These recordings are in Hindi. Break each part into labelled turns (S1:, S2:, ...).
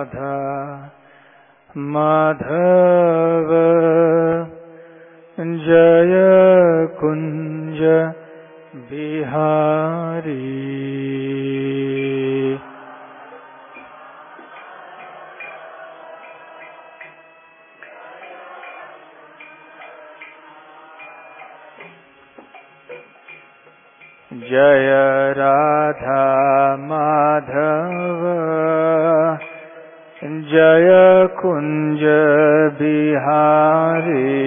S1: राधा माधव जय कुंज बिहारी। जय राधा माधव जय कुंज बिहारी।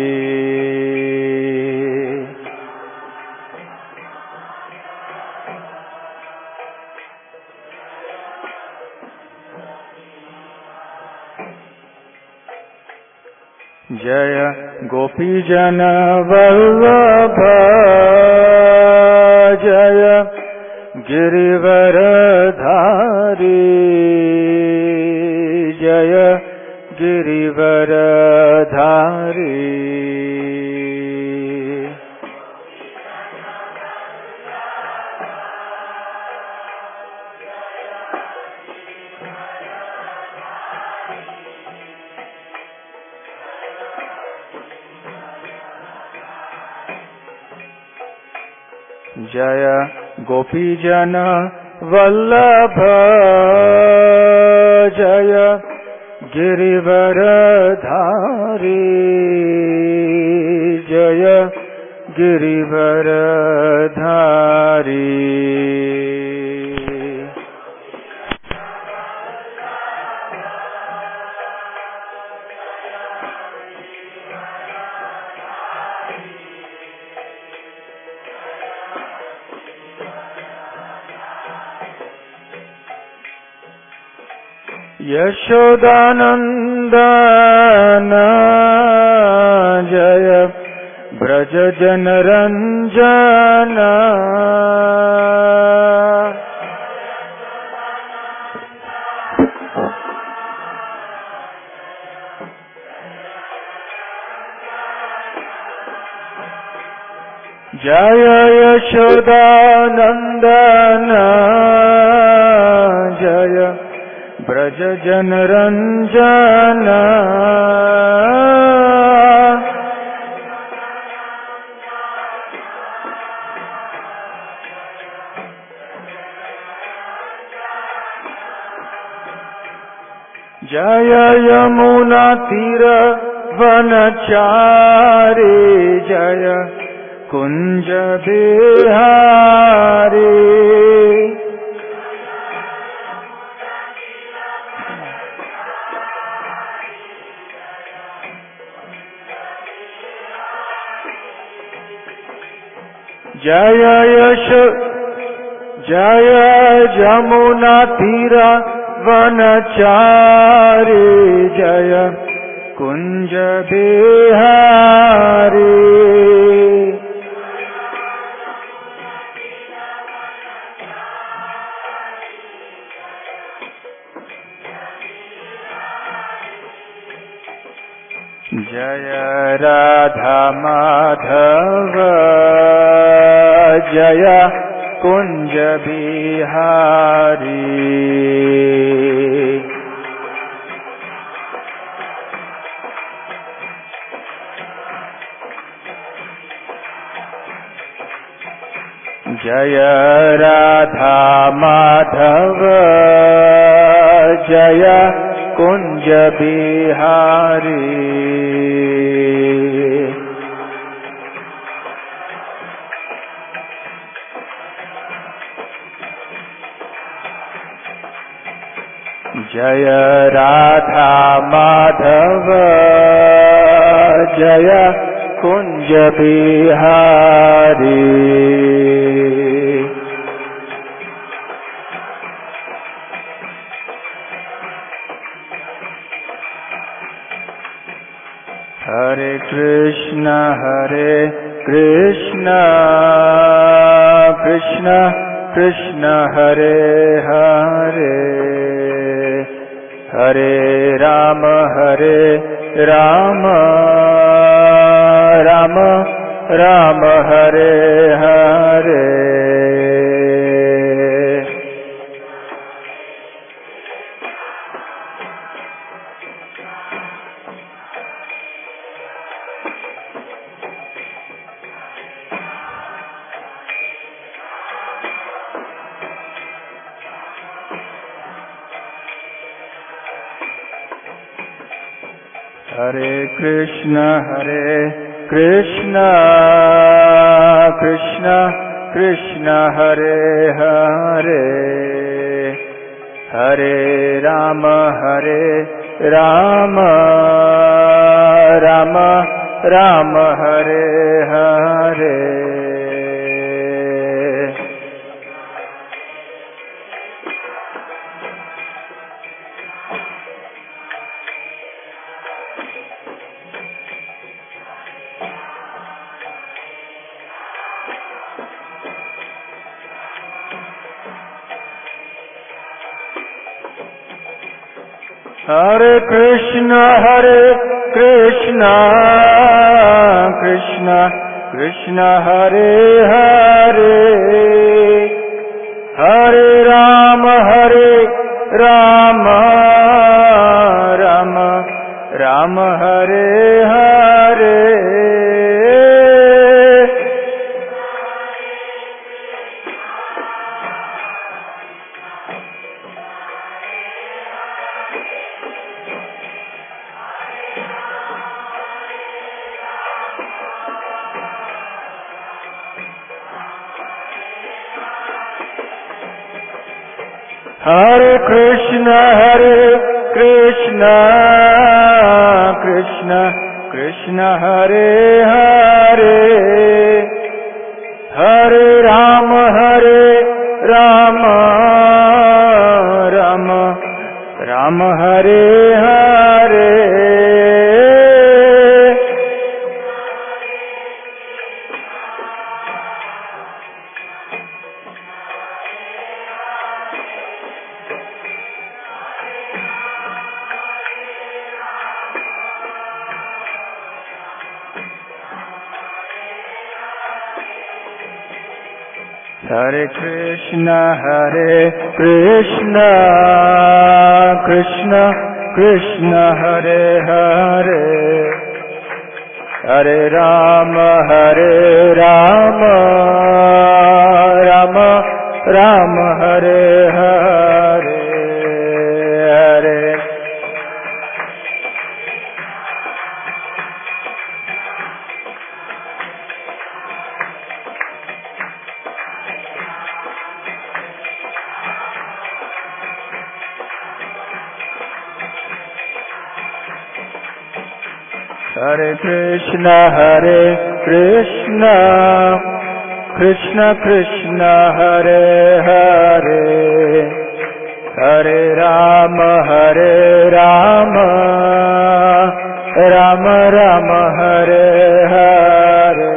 S1: जय गोपीजन वल्लभ जय गिरिवरधारी। जय गिरिवरधारी। जय गोपीजन वल्लभ जय गिरिवरधारी। जय गिरिवरधारी। यशोदानंदन जय ब्रज जनरंजन। जय यशोदानंदन जय ब्रज जनरंजन। जय यमुना तीर वनचारी। जय कुंज बिहारी। जय जय जमुना तीर वनचारी। जय कुंज बिहारी। जय राधा माधव जय कुंज बिहारी। जय राधा माधव जय कुंज बिहारी। जय राधा माधव जय कुंज बिहारी। हरे Krishna Krishna Krishna Hare Hare Hare Ram Ram Ram Hare Hare. Hare Krishna Krishna Krishna Hare Hare Hare Rama Rama Rama Hare Hare Hare Krishna Krishna Krishna Hare Hare Hare Rama Rama Hare Hare Hare Krishna Krishna Hare Hare Hare Rama Rama Hare Hare Hare Krishna Krishna Hare Hare Hare Rama Rama Hare Hare Hare Hare Krishna Krishna Hare Hare Hare Rama Rama Hare Hare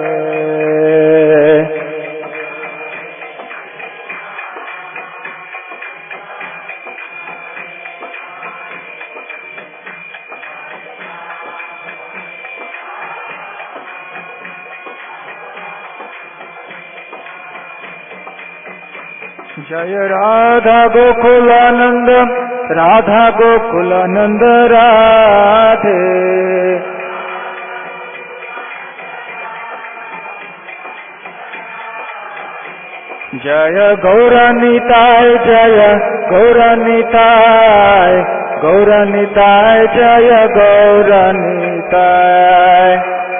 S1: Jaya Radha Gokulananda Radhe Jaya Gauranitai Jaya Gauranitai Jaya Gauranitai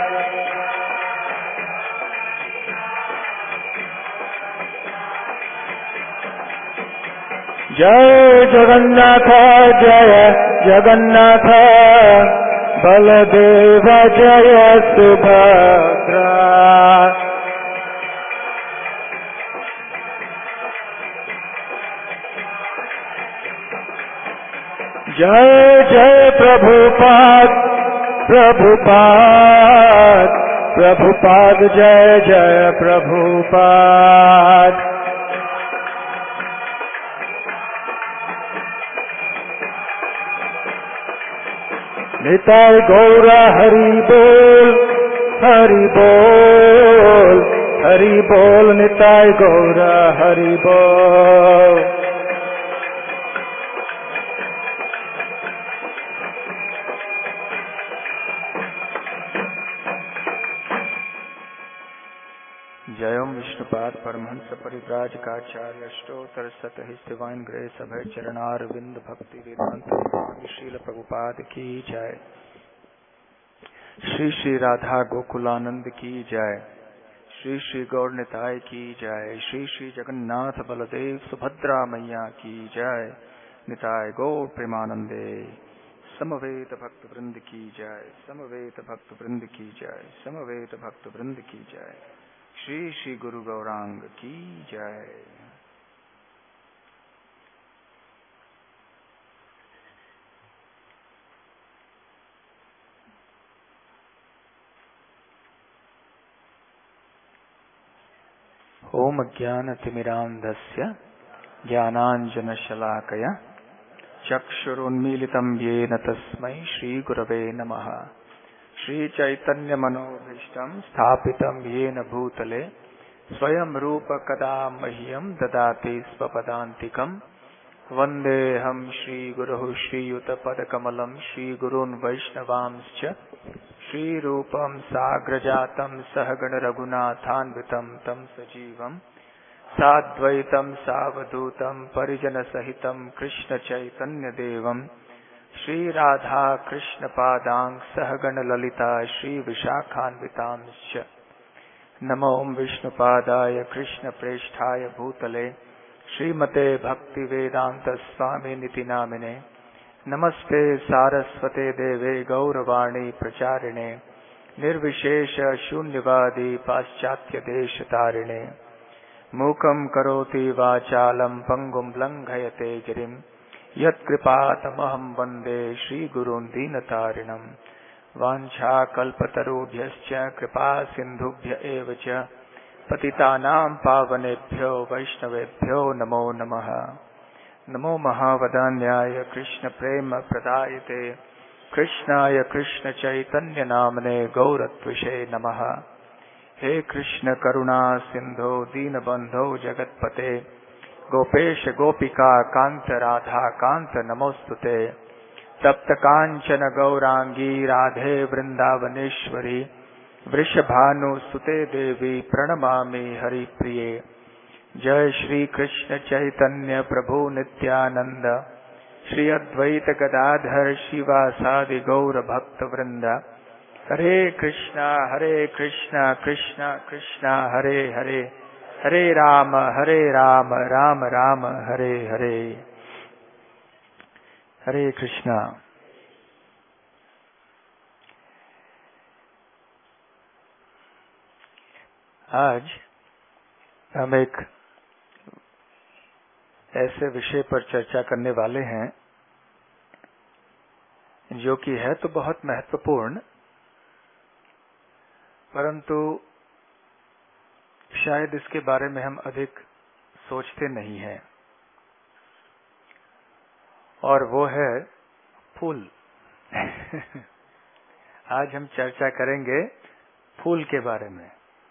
S1: Jai Jagannatha Jaya Jagannatha Baladeva Jaya Subhadra Jai Prabhupada Jai Prabhupada Nitai Gaura Hari Bol Nitai Gaura Hari Bol Jayam Vishnupad Paramahansa Parivrajakaacharya Ashtotar Sata His Divine Grace Abhay Charanar Vind Bhakti Vedanta Swami Srila Prabhupada Ki Jai Shri Shri Radha Gokulanand की जय। श्री श्री गौर निताय की जय। श्री श्री जगन्नाथ बलदेव सुभद्रा मैया की जय। निताय गौर प्रेमानंदे। समवेत भक्त वृंद की जय। समवेत भक्त वृंद की जय। समवेत भक्त वृंद की जय। श्री श्री गुरु गौरांग की जय। ओम ज्ञानतिमिरान्धस्य ज्ञानाञ्जनशलाकया चक्षुरुन्मीलितं येन तस्मै श्रीगुरवे नमः। श्रीचैतन्यमनोभीष्टं स्थापितं येन भूतले स्वयं रूप कदा मह्यं ददाति स्वपदान्तिकं। वन्देऽहं श्रीगुरुः श्रीयुतपदकमलं श्रीगुरून् वैष्णवांश्च श्रीरूपं साग्रजातं सहगण रघुनाथान्वितं तं सजीवं साद्वैतं सावधूतं परिजनसहितं कृष्ण चैतन्यदेवं श्रीराधा कृष्णपादां सहगण ललिता श्रीविशाखान्वितांश्च। नमो विष्णुपादाय कृष्णप्रेष्ठाय भूतले श्रीमते भक्तिवेदांत स्वामिनिति नामिने। नमस्ते सारस्वते देवे गौरवाणी प्रचारिणे निर्विशेष शून्यवादी पाश्चात्य देश तारिणे। मूकं करोति वाचालं पंगुं लंघयते गिरिं यत्कृपातमहं वन्दे श्रीगुरून् दीनतारिणम्। वाञ्छाकल्पतरुभ्यश्च कृपा सिन्धुभ्य एव च पतितानां पावनेभ्यो वैष्णवेभ्यो नमो नमः। नमो महावदान्याय कृष्ण प्रेम प्रदायते कृष्णाय कृष्ण चैतन्य नामने गौरत्विषे नमः। हे कृष्ण करुणा सिंधो दीनबंधो जगत्पते गोपेश गोपिका कांत राधा कांत नमोस्तुते। तप्त कांचन गौरांगी राधे वृंदावनेश्वरी वृषभानुसुते देवी प्रणमामि हरिप्रिये। जय श्री कृष्ण चैतन्य प्रभु नित्यानंद श्री अद्वैत गदाधर शिवासादि गौर भक्त वृंद। हरे कृष्णा कृष्णा कृष्णा हरे हरे हरे राम राम राम हरे हरे। हरे कृष्णा। आज हम एक ऐसे विषय पर चर्चा करने वाले हैं जो कि है तो बहुत महत्वपूर्ण, परंतु शायद इसके बारे में हम अधिक सोचते नहीं हैं, और वो है फूल। आज हम चर्चा करेंगे फूल के बारे में।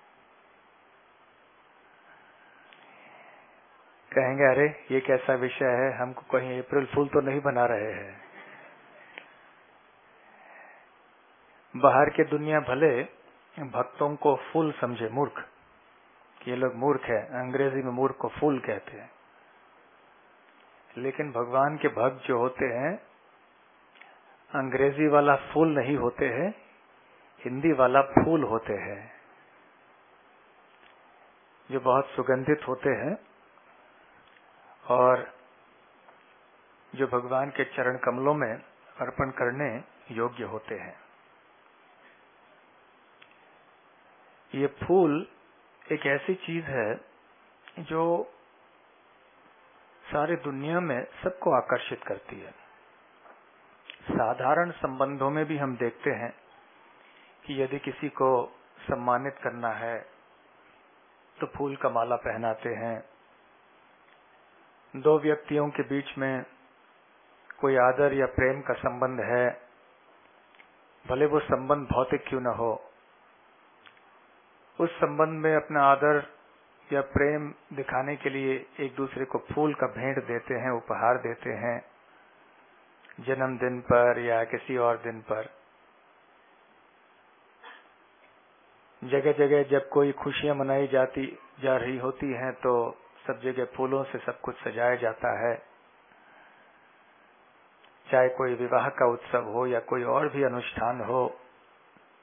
S1: कहेंगे अरे ये कैसा विषय है, हमको कहीं अप्रैल फूल तो नहीं बना रहे हैं। बाहर के दुनिया भले भक्तों को फूल समझे, मूर्ख, कि ये लोग मूर्ख है, अंग्रेजी में मूर्ख को फूल कहते हैं, लेकिन भगवान के भक्त जो होते हैं अंग्रेजी वाला फूल नहीं होते हैं, हिंदी वाला फूल होते हैं, जो बहुत सुगंधित होते हैं और जो भगवान के चरण कमलों में अर्पण करने योग्य होते हैं। ये फूल एक ऐसी चीज है जो सारी दुनिया में सबको आकर्षित करती है। साधारण संबंधों में भी हम देखते हैं कि यदि किसी को सम्मानित करना है तो फूल का माला पहनाते हैं। दो व्यक्तियों के बीच में कोई आदर या प्रेम का संबंध है, भले वो संबंध भौतिक क्यों न हो, उस संबंध में अपना आदर या प्रेम दिखाने के लिए एक दूसरे को फूल का भेंट देते हैं, उपहार देते हैं, जन्मदिन पर या किसी और दिन पर। जगह जगह जब कोई खुशियां मनाई जा रही होती हैं तो सब जगह फूलों से सब कुछ सजाया जाता है। चाहे कोई विवाह का उत्सव हो या कोई और भी अनुष्ठान हो,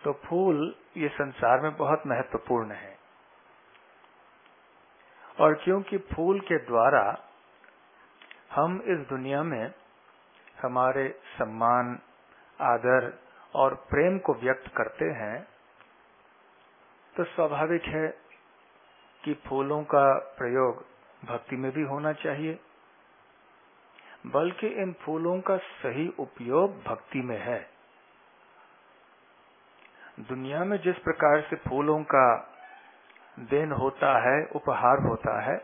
S1: तो फूल ये संसार में बहुत महत्वपूर्ण है, और क्योंकि फूल के द्वारा हम इस दुनिया में हमारे सम्मान, आदर और प्रेम को व्यक्त करते हैं, तो स्वाभाविक है कि फूलों का प्रयोग भक्ति में भी होना चाहिए, बल्कि इन फूलों का सही उपयोग भक्ति में है। दुनिया में जिस प्रकार से फूलों का देन होता है, उपहार होता है,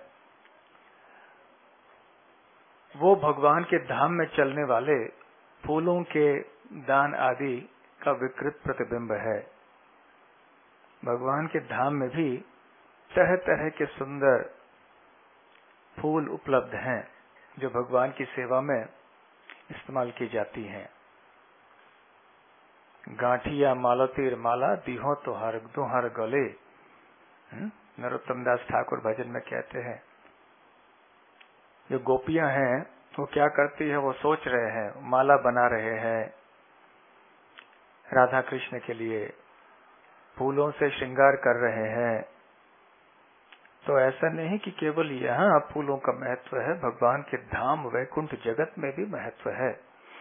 S1: वो भगवान के धाम में चलने वाले फूलों के दान आदि का विकृत प्रतिबिंब है। भगवान के धाम में भी तरह तरह के सुंदर फूल उपलब्ध हैं जो भगवान की सेवा में इस्तेमाल की जाती हैं। गांठिया मालतीर माला दीहो तो हर गले, नरोत्तम दास ठाकुर भजन में कहते हैं। जो गोपियां हैं वो क्या करती है, वो सोच रहे हैं, माला बना रहे हैं राधा कृष्ण के लिए, फूलों से श्रृंगार कर रहे हैं। तो ऐसा नहीं कि केवल यहाँ फूलों का महत्व है, भगवान के धाम वैकुंठ जगत में भी महत्व है।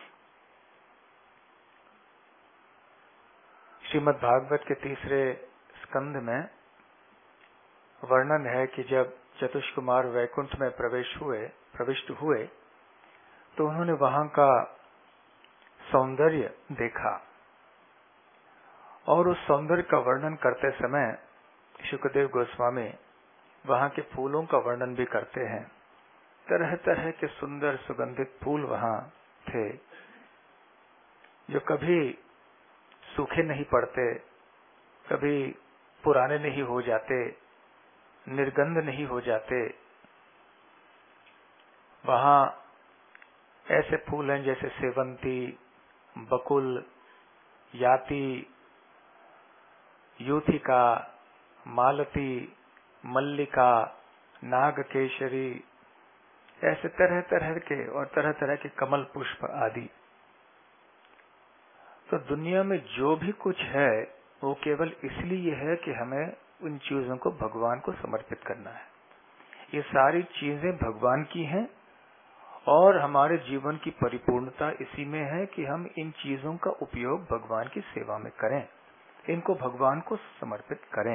S1: श्रीमद् भागवत के 3 स्कंध में वर्णन है कि जब चतुष्कुमार वैकुंठ में प्रविष्ट हुए तो उन्होंने वहां का सौंदर्य देखा, और उस सौंदर्य का वर्णन करते समय शुकदेव गोस्वामी वहां के फूलों का वर्णन भी करते हैं। तरह तरह के सुंदर सुगंधित फूल वहां थे, जो कभी सूखे नहीं पड़ते, कभी पुराने नहीं हो जाते, निर्गंध नहीं हो जाते। वहां ऐसे फूल हैं जैसे सेवंती, बकुल, याति, यूथिका, मालती, मल्लिका, नागकेशरी, ऐसे तरह तरह के और तरह तरह के कमल पुष्प आदि। तो दुनिया में जो भी कुछ है वो केवल इसलिए है कि हमें उन चीजों को भगवान को समर्पित करना है। ये सारी चीजें भगवान की हैं, और हमारे जीवन की परिपूर्णता इसी में है कि हम इन चीजों का उपयोग भगवान की सेवा में करें, इनको भगवान को समर्पित करें।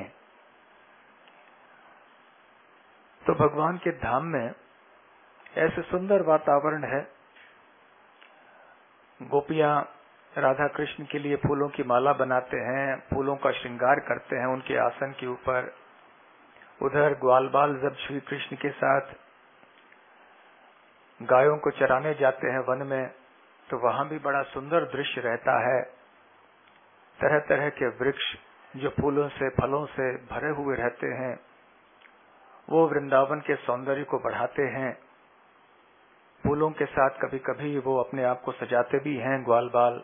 S1: तो भगवान के धाम में ऐसे सुंदर वातावरण है। गोपियां राधा कृष्ण के लिए फूलों की माला बनाते हैं, फूलों का श्रृंगार करते हैं उनके आसन के ऊपर। उधर ग्वाल बाल जब श्री कृष्ण के साथ गायों को चराने जाते हैं वन में, तो वहां भी बड़ा सुंदर दृश्य रहता है। तरह तरह के वृक्ष जो फूलों से, फलों से भरे हुए रहते हैं, वो वृंदावन के सौंदर्य को बढ़ाते हैं। फूलों के साथ कभी कभी वो अपने आप को सजाते भी हैं ग्वाल बाल।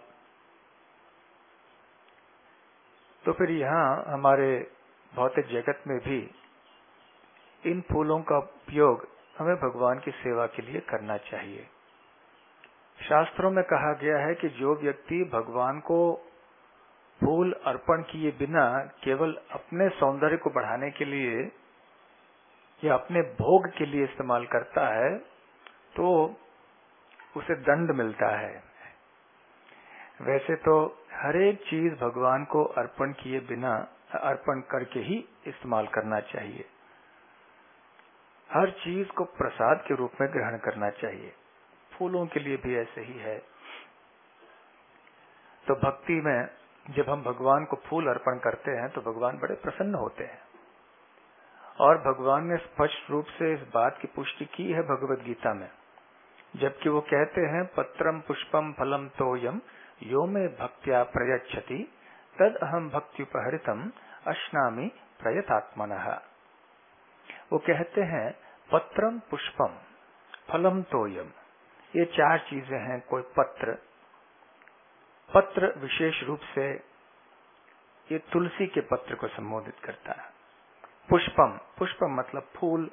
S1: तो फिर यहाँ हमारे भौतिक जगत में भी इन फूलों का उपयोग हमें भगवान की सेवा के लिए करना चाहिए। शास्त्रों में कहा गया है कि जो व्यक्ति भगवान को फूल अर्पण किए बिना केवल अपने सौंदर्य को बढ़ाने के लिए या अपने भोग के लिए इस्तेमाल करता है, तो उसे दंड मिलता है। वैसे तो हर एक चीज भगवान को अर्पण किए बिना, अर्पण करके ही इस्तेमाल करना चाहिए। हर चीज को प्रसाद के रूप में ग्रहण करना चाहिए। फूलों के लिए भी ऐसे ही है। तो भक्ति में जब हम भगवान को फूल अर्पण करते हैं तो भगवान बड़े प्रसन्न होते हैं, और भगवान ने स्पष्ट रूप से इस बात की पुष्टि की है भगवद गीता में, जबकि वो कहते हैं पत्रम पुष्पम फलम तोयम यो में भक्त्या प्रयच्छति तद अहम भक्त्युपहृतम अश्नामि प्रयतात्मनः। वो कहते हैं पत्रम पुष्पम फलम तोयम, ये 4 चीजें हैं। कोई पत्र विशेष रूप से ये तुलसी के पत्र को संबोधित करता है। पुष्पम मतलब फूल,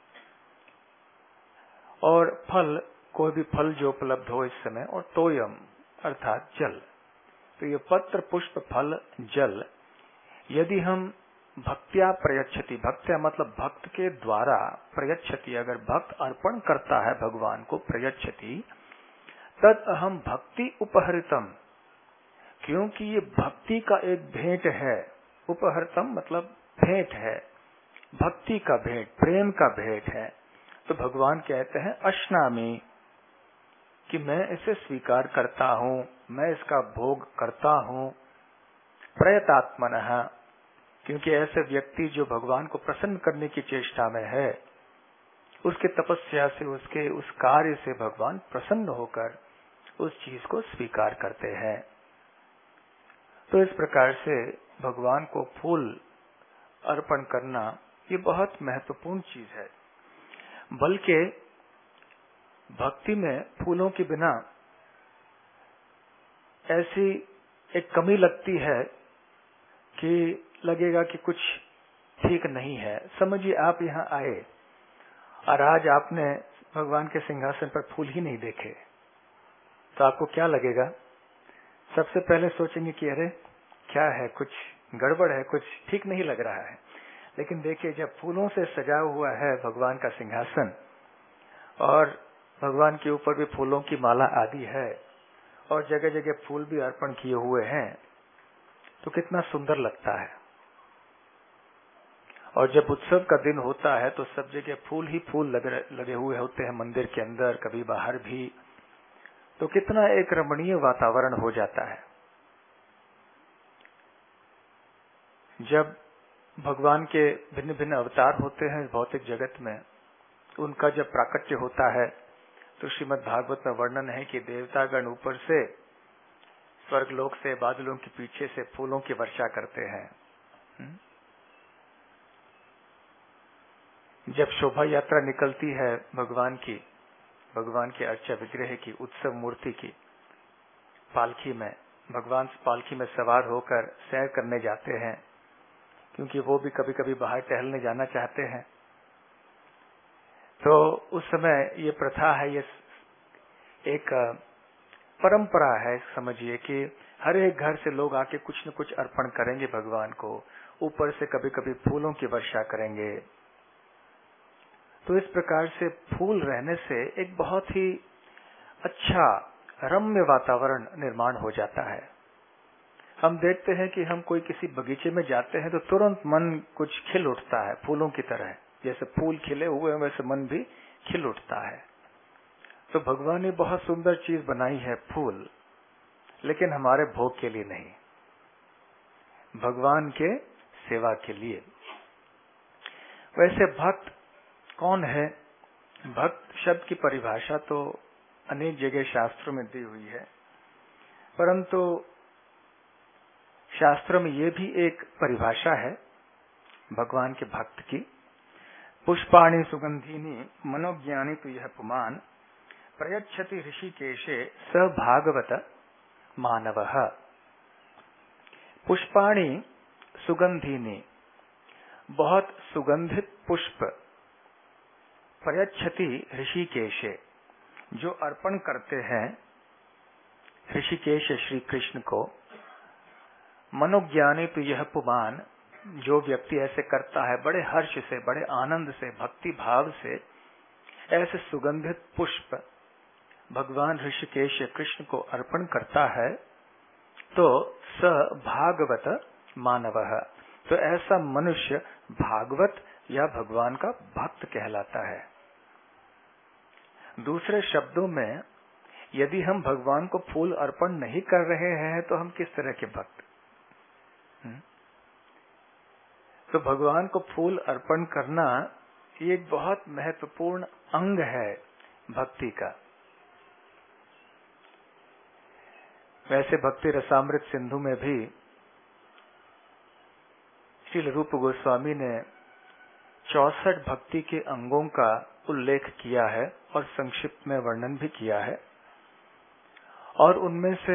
S1: और फल कोई भी फल जो उपलब्ध हो इस समय, और तोयम अर्थात जल। तो ये पत्र पुष्प फल जल यदि हम भक्त्या प्रयच्छति, भक्त्या मतलब भक्त के द्वारा, प्रयच्छति अगर भक्त अर्पण करता है भगवान को, प्रयच्छति तद अहम भक्ति उपहरितम, क्योंकि ये भक्ति का एक भेंट है। उपहरितम मतलब भेंट है, भक्ति का भेंट, प्रेम का भेंट है। तो भगवान कहते हैं अश्नामी, कि मैं इसे स्वीकार करता हूं, मैं इसका भोग करता हूं। प्रयतात्मनः, क्योंकि ऐसे व्यक्ति जो भगवान को प्रसन्न करने की चेष्टा में है, उसके तपस्या से, उसके उस कार्य से भगवान प्रसन्न होकर उस चीज को स्वीकार करते हैं। तो इस प्रकार से भगवान को फूल अर्पण करना ये बहुत महत्वपूर्ण चीज है। बल्कि भक्ति में फूलों के बिना ऐसी एक कमी लगती है कि लगेगा कि कुछ ठीक नहीं है। समझिए आप यहाँ आए और आज आपने भगवान के सिंहासन पर फूल ही नहीं देखे, तो आपको क्या लगेगा? सबसे पहले सोचेंगे कि अरे क्या है, कुछ गड़बड़ है, कुछ ठीक नहीं लग रहा है। लेकिन देखिए, जब फूलों से सजा हुआ है भगवान का सिंहासन और भगवान के ऊपर भी फूलों की माला आदि है और जगह जगह फूल भी अर्पण किए हुए हैं, तो कितना सुंदर लगता है। और जब उत्सव का दिन होता है तो सब जगह फूल ही फूल लगे हुए होते हैं, मंदिर के अंदर, कभी बाहर भी, तो कितना एक रमणीय वातावरण हो जाता है। जब भगवान के भिन्न भिन्न अवतार होते हैं भौतिक जगत में, उनका जब प्राकट्य होता है तो श्रीमद् भागवत में वर्णन है कि देवतागण ऊपर से, स्वर्गलोक से, बादलों के पीछे से फूलों की वर्षा करते हैं। जब शोभा यात्रा निकलती है भगवान की, भगवान के अर्चा विग्रह की, उत्सव मूर्ति की पालकी में, भगवान पालकी में सवार होकर सैर करने जाते हैं, क्योंकि वो भी कभी कभी बाहर टहलने जाना चाहते हैं। तो उस समय ये प्रथा है, ये एक परंपरा है, समझिए कि हर एक घर से लोग आके कुछ न कुछ अर्पण करेंगे भगवान को, ऊपर से कभी कभी फूलों की वर्षा करेंगे। तो इस प्रकार से फूल रहने से एक बहुत ही अच्छा रम्य वातावरण निर्माण हो जाता है। हम देखते हैं कि हम कोई किसी बगीचे में जाते हैं तो तुरंत मन कुछ खिल उठता है, फूलों की तरह, जैसे फूल खिले हुए हैं वैसे मन भी खिल उठता है। तो भगवान ने बहुत सुंदर चीज बनाई है फूल, लेकिन हमारे भोग के लिए नहीं, भगवान के सेवा के लिए। वैसे भक्त कौन है? भक्त शब्द की परिभाषा तो अनेक जगह शास्त्रों में दी हुई है, परंतु शास्त्रों में ये भी एक परिभाषा है भगवान के भक्त की। पुष्पाणि सुगंधिनी मनोज्ञानी तु यह पुमान प्रयच्छति ऋषिकेशे स भागवत मानवः। पुष्पाणि सुगंधिनी, बहुत सुगंधित पुष्प, प्रयच्छति ऋषिकेशे, जो अर्पण करते हैं ऋषिकेश श्री कृष्ण को। मनोज्ञानी तो यह पुमान, जो व्यक्ति ऐसे करता है बड़े हर्ष से, बड़े आनंद से, भक्ति भाव से, ऐसे सुगंधित पुष्प भगवान ऋषिकेश कृष्ण को अर्पण करता है, तो स भागवत मानवः, तो ऐसा मनुष्य भागवत या भगवान का भक्त कहलाता है। दूसरे शब्दों में, यदि हम भगवान को फूल अर्पण नहीं कर रहे हैं तो हम किस तरह के भक्त? तो भगवान को फूल अर्पण करना ये एक बहुत महत्वपूर्ण अंग है भक्ति का। वैसे भक्ति रसामृत सिंधु में भी श्रील रूप गोस्वामी ने 64 भक्ति के अंगों का उल्लेख किया है और संक्षिप्त में वर्णन भी किया है, और उनमें से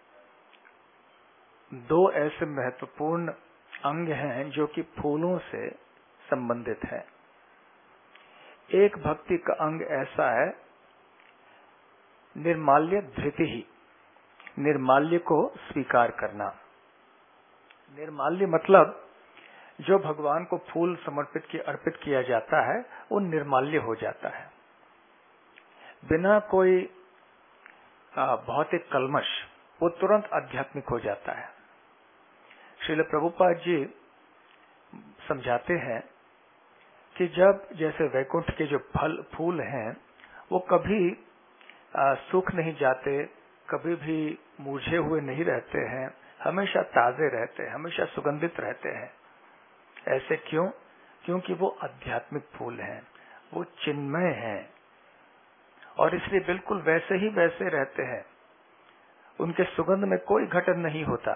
S1: 2 ऐसे महत्वपूर्ण अंग हैं जो कि फूलों से संबंधित है। एक भक्ति का अंग ऐसा है निर्माल्य धृति ही, निर्माल्य को स्वीकार करना। निर्माल्य मतलब जो भगवान को फूल अर्पित किया जाता है वो निर्माल्य हो जाता है, बिना कोई भौतिक कल्मश, वो तुरंत आध्यात्मिक हो जाता है। श्रील प्रभुपाद जी समझाते हैं कि जब जैसे वैकुंठ के जो फूल हैं वो कभी सूख नहीं जाते, कभी भी मुरझे हुए नहीं रहते हैं, हमेशा ताजे रहते हैं, हमेशा सुगंधित रहते हैं। ऐसे क्यों? क्योंकि वो आध्यात्मिक फूल हैं, वो चिन्मय हैं और इसलिए बिल्कुल वैसे ही वैसे रहते हैं। उनके सुगंध में कोई घटन नहीं होता।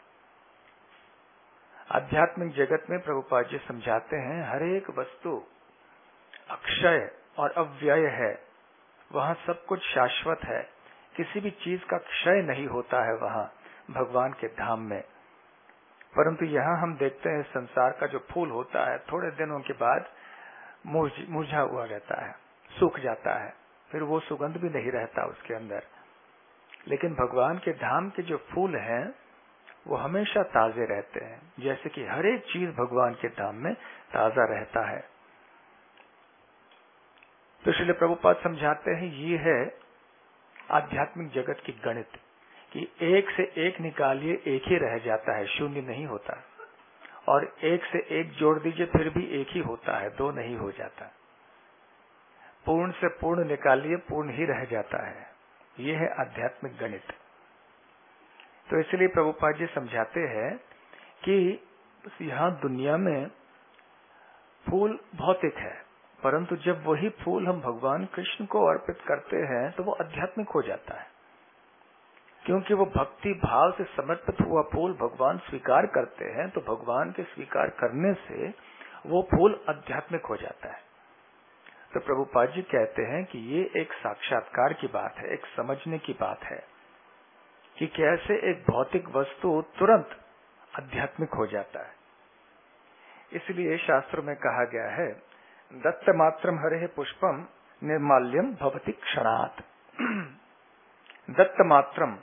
S1: आध्यात्मिक जगत में प्रभुपाद जी समझाते हैं हर एक वस्तु अक्षय और अव्यय है, वहां सब कुछ शाश्वत है, किसी भी चीज का क्षय नहीं होता है वहां भगवान के धाम में। परंतु यहाँ हम देखते हैं संसार का जो फूल होता है थोड़े दिनों के बाद मुरझा हुआ रहता है, सूख जाता है, फिर वो सुगंध भी नहीं रहता उसके अंदर। लेकिन भगवान के धाम के जो फूल हैं वो हमेशा ताजे रहते हैं, जैसे कि हर एक चीज भगवान के धाम में ताजा रहता है। तो श्रील प्रभुपाद समझाते हैं ये है आध्यात्मिक जगत की गणित कि एक से एक निकालिए एक ही रह जाता है, शून्य नहीं होता, और एक से एक जोड़ दीजिए फिर भी एक ही होता है, दो नहीं हो जाता। पूर्ण से पूर्ण निकालिए पूर्ण ही रह जाता है। ये है आध्यात्मिक गणित। तो इसलिए प्रभुपाद जी समझाते हैं कि यहाँ दुनिया में फूल भौतिक है, परंतु जब वही फूल हम भगवान कृष्ण को अर्पित करते हैं तो वो आध्यात्मिक हो जाता है, क्योंकि वो भक्ति भाव से समर्पित हुआ फूल भगवान स्वीकार करते हैं। तो भगवान के स्वीकार करने से वो फूल आध्यात्मिक हो जाता है। तो प्रभुपाद जी कहते हैं कि ये एक साक्षात्कार की बात है, एक समझने की बात है कि कैसे एक भौतिक वस्तु तुरंत आध्यात्मिक हो जाता है। इसलिए शास्त्र में कहा गया है दत्त मात्रम हरे पुष्पम निर्माल्यम भवति क्षणात्। दत्त मात्रम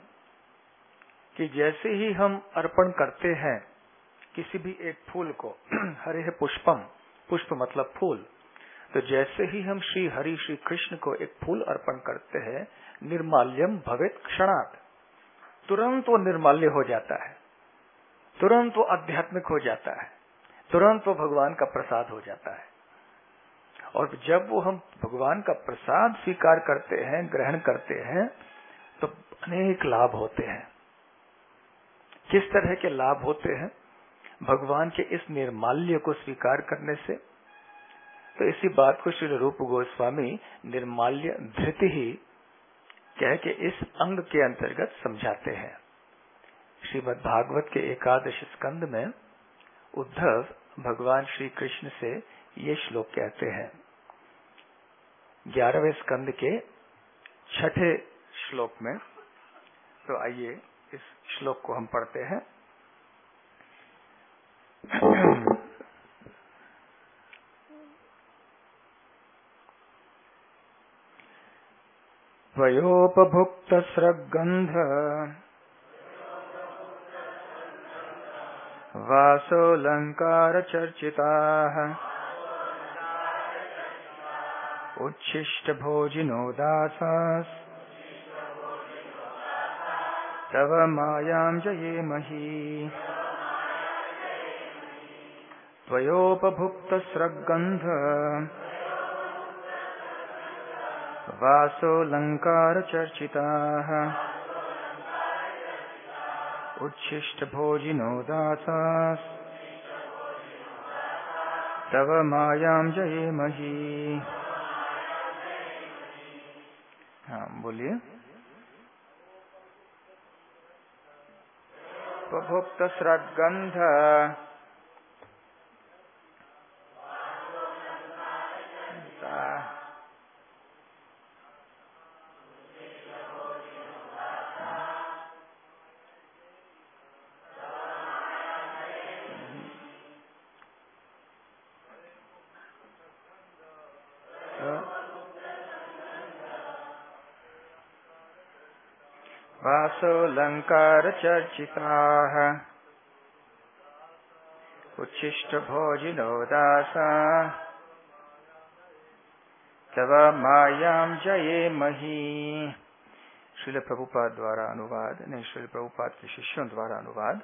S1: कि जैसे ही हम अर्पण करते हैं किसी भी एक फूल को, हरे पुष्पम, पुष्प मतलब फूल, तो जैसे ही हम श्री हरि श्री कृष्ण को एक फूल अर्पण करते हैं, निर्माल्यम भवेत् क्षणात्, तुरंत वो निर्माल्य हो जाता है, तुरंत वो आध्यात्मिक हो जाता है, तुरंत वो भगवान का प्रसाद हो जाता है। और जब वो हम भगवान का प्रसाद स्वीकार करते हैं, ग्रहण करते हैं, तो अनेक लाभ होते हैं। किस तरह के लाभ होते हैं भगवान के इस निर्माल्य को स्वीकार करने से? तो इसी बात को श्री रूप गोस्वामी निर्माल्य धृति ही कह के इस अंग के अंतर्गत समझाते हैं। श्रीमद् भागवत के 11 स्कंद में उद्धव भगवान श्री कृष्ण से ये श्लोक कहते हैं। 11वें स्कंद के 6ठे श्लोक में, तो आइए इस श्लोक को हम पढ़ते हैं। त्वयोपभुक्त स्रग्गन्ध वासोऽलङ्कार चर्चिताः उच्छिष्ट भोजिनो दासास् तव मायां जयेमहि। त्वयोपभुक्त स्रग्गन्ध वासोऽलङ्कार चर्चिताः उच्छिष्ट भोजिनो दासास् तव मायां जयेमहि। हाँ बोलिए। उपभुक्त स्रग्गन्ध वासोऽलङ्कार चर्चिताः उच्छिष्ट भोजिनो दासा तव मायां जयेमहि। श्रील प्रभुपाद द्वारा अनुवाद, नहीं श्रील प्रभुपाद के शिष्यों द्वारा अनुवाद।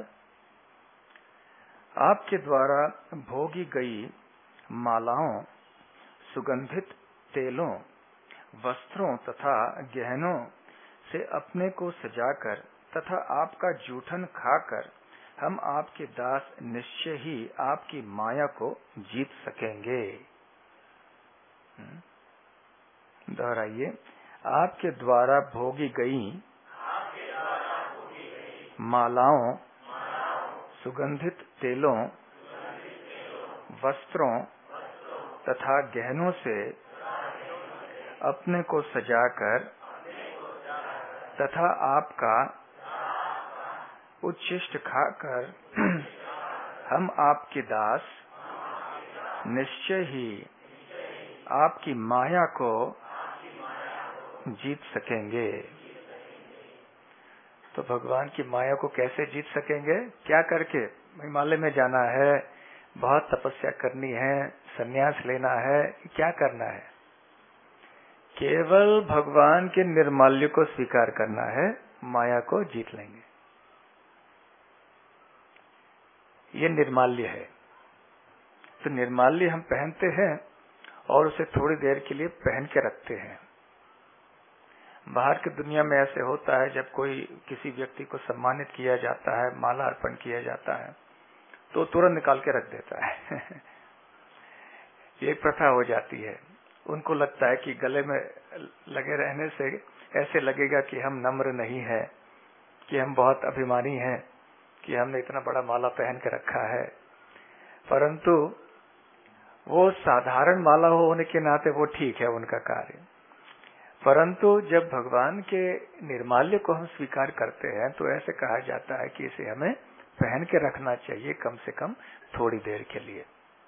S1: आपके द्वारा भोगी गई मालाओं, सुगंधित तेलों, वस्त्रों तथा गहनों से अपने को सजाकर तथा आपका जूठन खाकर हम आपके दास निश्चय ही आपकी माया को जीत सकेंगे। दोहराइए। आपके द्वारा भोगी गई मालाओं, सुगंधित तेलों, वस्त्रों तथा गहनों से अपने को सजाकर तथा आपका उच्छिष्ट खाकर हम आपके दास निश्चय ही आपकी माया को जीत सकेंगे। तो भगवान की माया को कैसे जीत सकेंगे? क्या करके? हिमालय में जाना है, बहुत तपस्या करनी है, संन्यास लेना है, क्या करना है? केवल भगवान के निर्माल्य को स्वीकार करना है, माया को जीत लेंगे। ये निर्माल्य है। तो निर्माल्य हम पहनते हैं और उसे थोड़ी देर के लिए पहन के रखते हैं। बाहर की दुनिया में ऐसे होता है, जब कोई किसी व्यक्ति को सम्मानित किया जाता है, माला अर्पण किया जाता है, तो तुरंत निकाल के रख देता है। ये एक प्रथा हो जाती है। उनको लगता है कि गले में लगे रहने से ऐसे लगेगा कि हम नम्र नहीं है, कि हम बहुत अभिमानी हैं, कि हमने इतना बड़ा माला पहन के रखा है। परंतु वो साधारण माला होने के नाते वो ठीक है उनका कार्य। परंतु जब भगवान के निर्माल्य को हम स्वीकार करते हैं तो ऐसे कहा जाता है कि इसे हमें पहन के रखना चाहिए, कम से कम थोड़ी देर के लिए,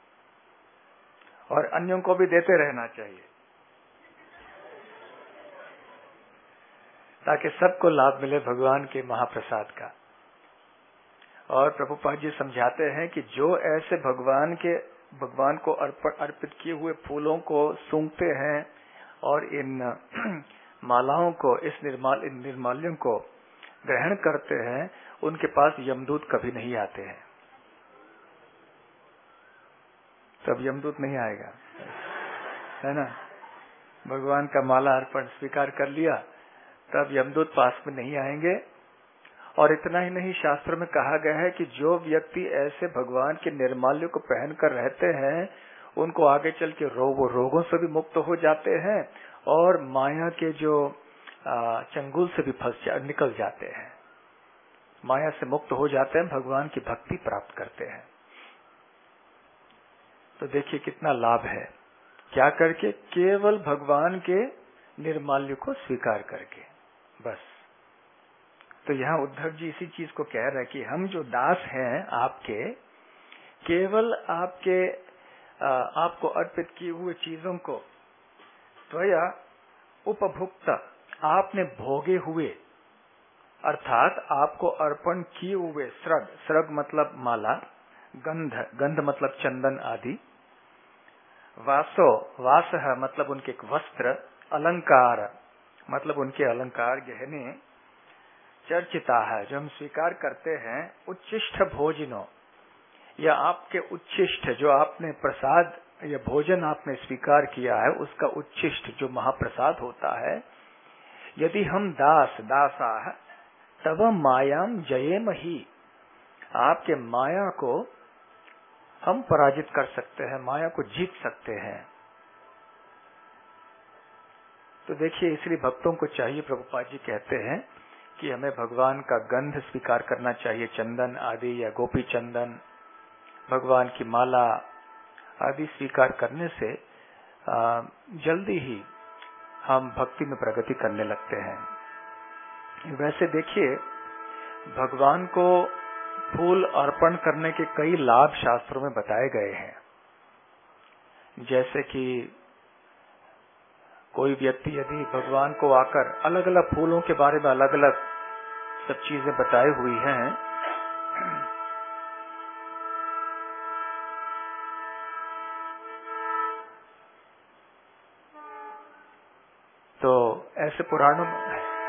S1: और अन्यों को भी देते रहना चाहिए, ताकि सबको लाभ मिले भगवान के महाप्रसाद का। और प्रभुपाद जी समझाते हैं कि जो ऐसे भगवान को अर्पित किए हुए फूलों को सूंघते हैं और इन मालाओं को, इस निर्माल्यों को ग्रहण करते हैं, उनके पास यमदूत कभी नहीं आते हैं। तब यमदूत नहीं आएगा, है ना? भगवान का माला अर्पण स्वीकार कर लिया, तब यमदूत पास में नहीं आएंगे। और इतना ही नहीं, शास्त्र में कहा गया है कि जो व्यक्ति ऐसे भगवान के निर्माल्य को पहनकर रहते हैं, उनको आगे चल के रोगों से भी मुक्त हो जाते हैं और माया के जो चंगुल से भी निकल जाते हैं, माया से मुक्त हो जाते हैं, भगवान की भक्ति प्राप्त करते हैं। तो देखिए कितना लाभ है, क्या करके? केवल भगवान के निर्माल्य को स्वीकार करके, बस। तो यहाँ उद्धव जी इसी चीज को कह रहे हैं कि हम जो दास हैं आपके, केवल आपको अर्पित किए हुए चीजों को त्वया उपभुक्त, आपने भोगे हुए, अर्थात आपको अर्पण किए हुए श्रग मतलब माला, गंध मतलब चंदन आदि, वास मतलब उनके वस्त्र, अलंकार मतलब उनके अलंकार गहने, चर्चिता है जो हम स्वीकार करते हैं, उच्छिष्ट भोजनों या आपके उच्छिष्ट जो आपने प्रसाद या भोजन आपने स्वीकार किया है, उसका उच्छिष्ट जो महाप्रसाद होता है, यदि हम दासा तब मायाम जयेमहि, आपके माया को हम पराजित कर सकते हैं, माया को जीत सकते हैं। तो देखिए, इसलिए भक्तों को चाहिए, प्रभुपाद जी कहते हैं कि हमें भगवान का गंध स्वीकार करना चाहिए, चंदन आदि या गोपी चंदन, भगवान की माला आदि स्वीकार करने से जल्दी ही हम भक्ति में प्रगति करने लगते हैं। वैसे देखिए, भगवान को फूल अर्पण करने के कई लाभ शास्त्रों में बताए गए हैं। जैसे कि कोई व्यक्ति यदि भगवान को आकर अलग अलग फूलों के बारे में अलग अलग सब चीजें बताई हुई हैं। तो ऐसे पुराणों में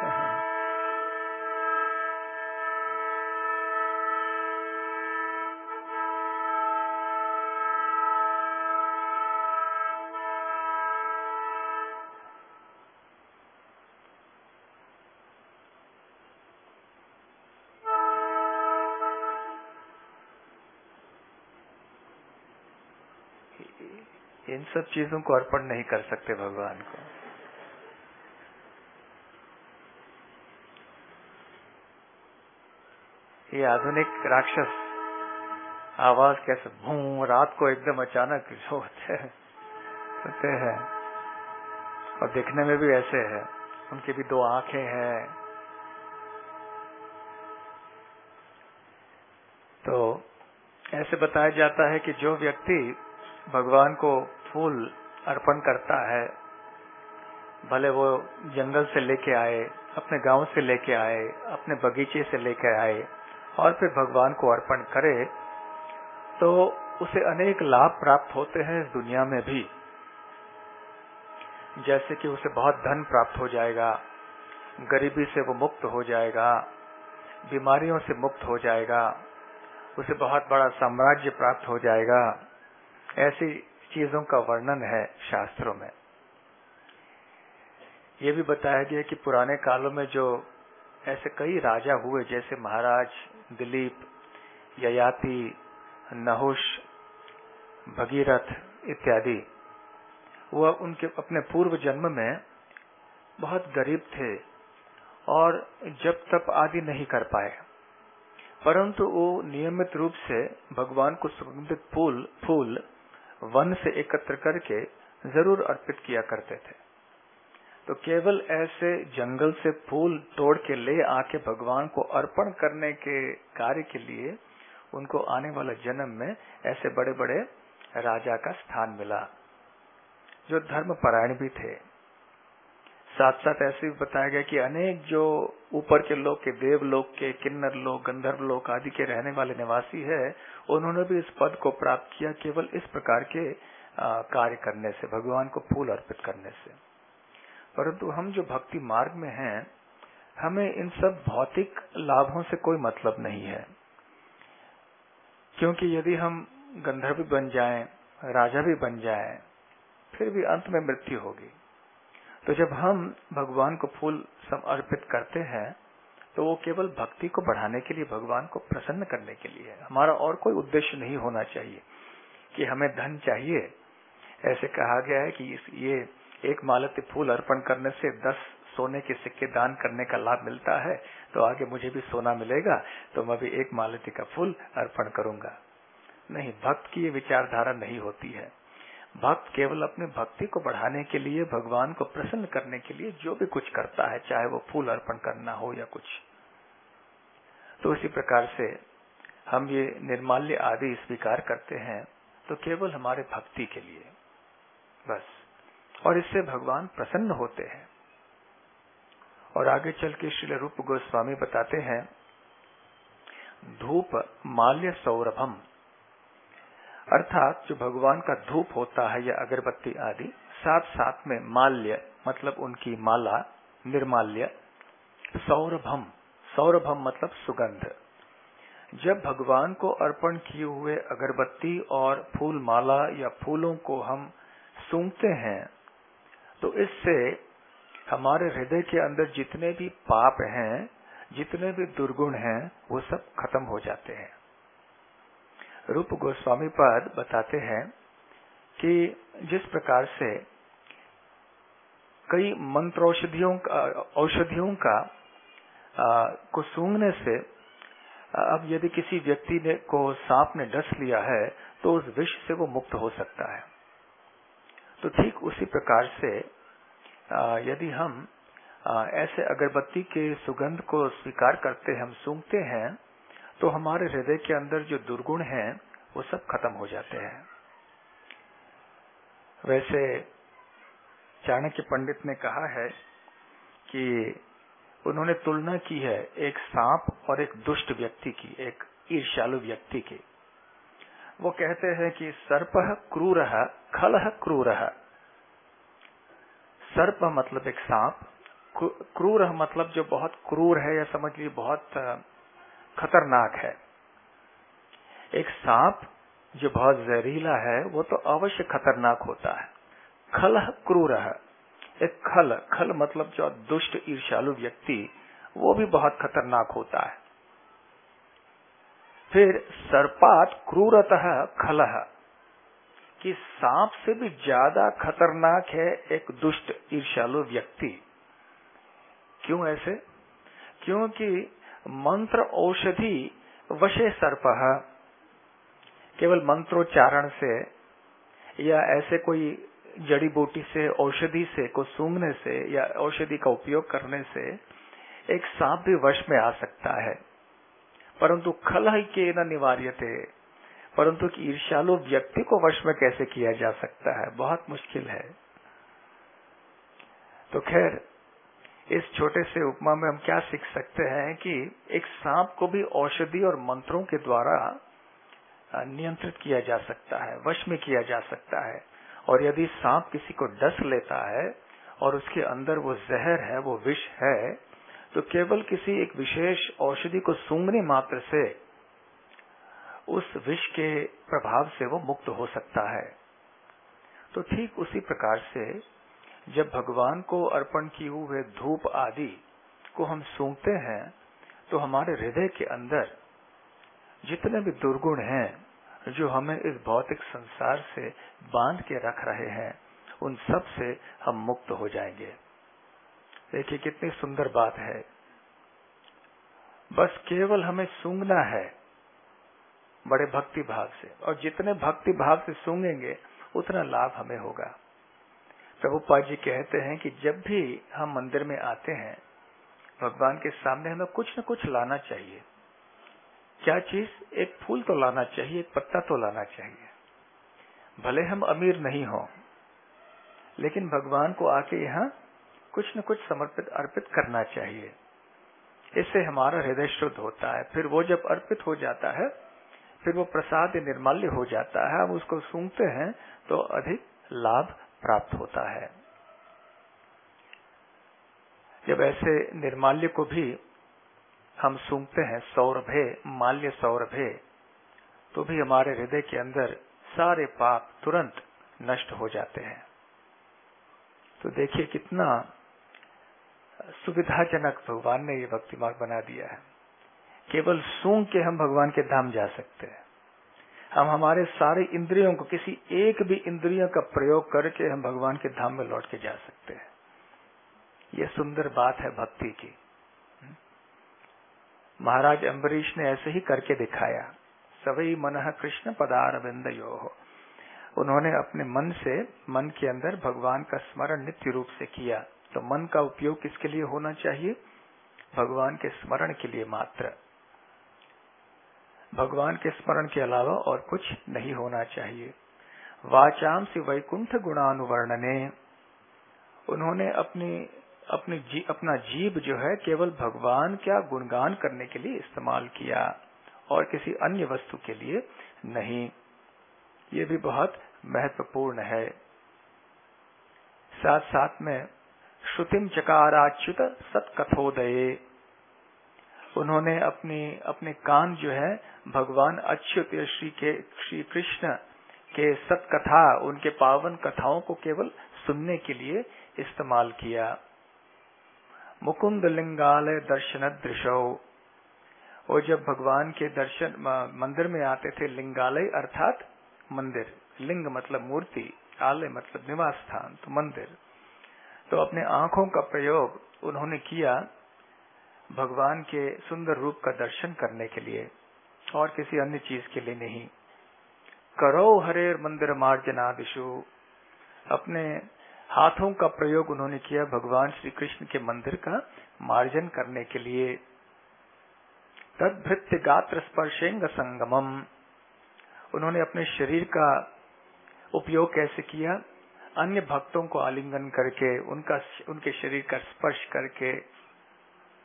S1: इन सब चीजों को अर्पण नहीं कर सकते भगवान को। ये आधुनिक राक्षस आवाज कैसे भूं रात को एकदम अचानक होते हैं और दिखने में भी ऐसे है। उनकी भी 2 आंखें हैं। तो ऐसे बताया जाता है कि जो व्यक्ति भगवान को फूल अर्पण करता है, भले वो जंगल से लेके आए, अपने गांव से लेके आए, अपने बगीचे से लेके आए और फिर भगवान को अर्पण करे, तो उसे अनेक लाभ प्राप्त होते हैं इस दुनिया में भी। जैसे कि उसे बहुत धन प्राप्त हो जाएगा, गरीबी से वो मुक्त हो जाएगा, बीमारियों से मुक्त हो जाएगा, उसे बहुत बड़ा साम्राज्य प्राप्त हो जाएगा। ऐसी चीजों का वर्णन है शास्त्रों में। ये भी बताया गया कि पुराने कालों में जो ऐसे कई राजा हुए, जैसे महाराज दिलीप, ययाति, नहुष, भगीरथ इत्यादि, वह उनके अपने पूर्व जन्म में बहुत गरीब थे और जप तप आदि नहीं कर पाए, परंतु वो नियमित रूप से भगवान को सुगंधित फूल वन से एकत्र करके जरूर अर्पित किया करते थे। तो केवल ऐसे जंगल से फूल तोड़ के ले आके भगवान को अर्पण करने के कार्य के लिए उनको आने वाले जन्म में ऐसे बड़े बड़े राजा का स्थान मिला, जो धर्मपरायण भी थे। साथ साथ ऐसे भी बताया गया कि अनेक जो ऊपर के लोग के, देवलोक के, किन्नर लोग, गंधर्व लोक आदि के रहने वाले निवासी है, उन्होंने भी इस पद को प्राप्त किया केवल इस प्रकार के कार्य करने से, भगवान को फूल अर्पित करने से। परंतु हम जो भक्ति मार्ग में हैं, हमें इन सब भौतिक लाभों से कोई मतलब नहीं है, क्योंकि यदि हम गंधर्व बन जाएं, राजा भी बन जाएं, फिर भी अंत में मृत्यु होगी। तो जब हम भगवान को फूल समर्पित करते हैं, तो वो केवल भक्ति को बढ़ाने के लिए, भगवान को प्रसन्न करने के लिए है। हमारा और कोई उद्देश्य नहीं होना चाहिए कि हमें धन चाहिए। ऐसे कहा गया है कि ये 1 मालती फूल अर्पण करने से 10 सोने के सिक्के दान करने का लाभ मिलता है, तो आगे मुझे भी सोना मिलेगा, तो मैं भी 1 मालती का फूल अर्पण करूंगा। नहीं, भक्त की ये विचारधारा नहीं होती है। भक्त केवल अपने भक्ति को बढ़ाने के लिए, भगवान को प्रसन्न करने के लिए जो भी कुछ करता है, चाहे वो फूल अर्पण करना हो या कुछ। तो इसी प्रकार से हम ये निर्माल्य आदि स्वीकार करते हैं तो केवल हमारे भक्ति के लिए बस, और इससे भगवान प्रसन्न होते हैं। और आगे चल के श्रील रूप गोस्वामी बताते हैं, धूप माल्य सौरभम, अर्थात जो भगवान का धूप होता है या अगरबत्ती आदि, साथ साथ में माल्य मतलब उनकी माला, निर्माल्य, सौरभम, सौरभम मतलब सुगंध। जब भगवान को अर्पण किए हुए अगरबत्ती और फूल माला या फूलों को हम सूंघते हैं, तो इससे हमारे हृदय के अंदर जितने भी पाप हैं, जितने भी दुर्गुण हैं, वो सब खत्म हो जाते हैं। रूप गोस्वामी पद बताते हैं कि जिस प्रकार से कई मंत्रौषधियों का को सूंघने से, अब यदि किसी व्यक्ति ने को सांप ने डस लिया है तो उस विष से वो मुक्त हो सकता है। तो ठीक उसी प्रकार से यदि हम ऐसे अगरबत्ती के सुगंध को स्वीकार करते हैं, हम सूंघते हैं, तो हमारे हृदय के अंदर जो दुर्गुण हैं वो सब खत्म हो जाते हैं। वैसे चाणक्य पंडित ने कहा है कि उन्होंने तुलना की है एक सांप और एक दुष्ट व्यक्ति की, एक ईर्ष्यालु व्यक्ति की। वो कहते हैं कि सर्पः क्रूरः खलः क्रूरः। सर्प मतलब एक सांप, क्रूर मतलब जो बहुत क्रूर है या समझ लीजिए बहुत खतरनाक है। एक सांप जो बहुत जहरीला है वो तो अवश्य खतरनाक होता है। खलः क्रूरः, एक खल मतलब जो दुष्ट ईर्ष्यालु व्यक्ति, वो भी बहुत खतरनाक होता है। फिर सर्पात् क्रूरतः खलः, कि सांप से भी ज्यादा खतरनाक है एक दुष्ट ईर्ष्यालु व्यक्ति। क्यों ऐसे? क्योंकि मंत्र औषधि वशे सर्पः, केवल मंत्रोच्चारण से या ऐसे कोई जड़ी बूटी से, औषधि से को सूंघने से या औषधि का उपयोग करने से एक सांप भी वश में आ सकता है। परंतु खलः के न निवार्यते, परंतु कि ईर्ष्यालु व्यक्ति को वश में कैसे किया जा सकता है, बहुत मुश्किल है। तो खैर, इस छोटे से उपमा में हम क्या सीख सकते हैं कि एक सांप को भी औषधि और मंत्रों के द्वारा नियंत्रित किया जा सकता है, वश में किया जा सकता है। और यदि सांप किसी को डस लेता है और उसके अंदर वो जहर है, वो विष है, तो केवल किसी एक विशेष औषधि को सूंघने मात्र से उस विष के प्रभाव से वो मुक्त हो सकता है। तो ठीक उसी प्रकार से जब भगवान को अर्पण किए हुए धूप आदि को हम सूंघते हैं तो हमारे हृदय के अंदर जितने भी दुर्गुण हैं जो हमें इस भौतिक संसार से बांध के रख रहे हैं, उन सब से हम मुक्त हो जाएंगे। देखिए कितनी सुंदर बात है। बस केवल हमें सूंघना है बड़े भक्ति भाव से, और जितने भक्ति भाव से सूंघेंगे उतना लाभ हमें होगा। प्रभुपाद जी कहते हैं कि जब भी हम मंदिर में आते हैं, भगवान के सामने हमें कुछ न कुछ लाना चाहिए। क्या चीज? एक फूल तो लाना चाहिए, एक पत्ता तो लाना चाहिए। भले हम अमीर नहीं हो, लेकिन भगवान को आके यहाँ कुछ न कुछ समर्पित अर्पित करना चाहिए। इससे हमारा हृदय शुद्ध होता है। फिर वो जब अर्पित हो जाता है, फिर वो प्रसाद निर्माल्य हो जाता है, हम उसको सूंघते हैं तो अधिक लाभ प्राप्त होता है। जब ऐसे निर्माल्य को भी हम सूंघते हैं, सौरभे माल्य सौरभे, तो भी हमारे हृदय के अंदर सारे पाप तुरंत नष्ट हो जाते हैं। तो देखिए कितना सुविधाजनक भगवान ने ये भक्ति मार्ग बना दिया है। केवल सूंघ के हम भगवान के धाम जा सकते हैं। हम हमारे सारे इंद्रियों को, किसी एक भी इंद्रियों का प्रयोग करके हम भगवान के धाम में लौट के जा सकते हैं। ये सुंदर बात है भक्ति की। महाराज अम्बरीश ने ऐसे ही करके दिखाया। सवै मनः कृष्ण पदारविंदयोः। उन्होंने अपने मन से, मन के अंदर भगवान का स्मरण नित्य रूप से किया। तो मन का उपयोग किसके लिए होना चाहिए? भगवान के स्मरण के लिए मात्र। भगवान के स्मरण के अलावा और कुछ नहीं होना चाहिए। वाचाम से वैकुंठ गुणानुवर्णने, उन्होंने अपना जीभ जो है केवल भगवान का गुणगान करने के लिए इस्तेमाल किया और किसी अन्य वस्तु के लिए नहीं। ये भी बहुत महत्वपूर्ण है। साथ साथ में श्रुतिम चकाराच्युत सत्कथोदये, उन्होंने अपने कान जो है भगवान अच्युत श्री कृष्ण के सत्कथा, उनके पावन कथाओं को केवल सुनने के लिए इस्तेमाल किया। मुकुंद लिंगालय दर्शन दृशो, वो जब भगवान के दर्शन मंदिर में आते थे, लिंगालय अर्थात मंदिर, लिंग मतलब मूर्ति, आलय मतलब निवास स्थान, तो मंदिर। तो अपने आंखों का प्रयोग उन्होंने किया भगवान के सुंदर रूप का दर्शन करने के लिए और किसी अन्य चीज के लिए नहीं। करो हरेर मंदिर मार्जनादिशु, अपने हाथों का प्रयोग उन्होंने किया भगवान श्री कृष्ण के मंदिर का मार्जन करने के लिए। तद्भृत्य गात्र स्पर्शेंग संगमम, उन्होंने अपने शरीर का उपयोग कैसे किया? अन्य भक्तों को आलिंगन करके, उनके शरीर का स्पर्श करके।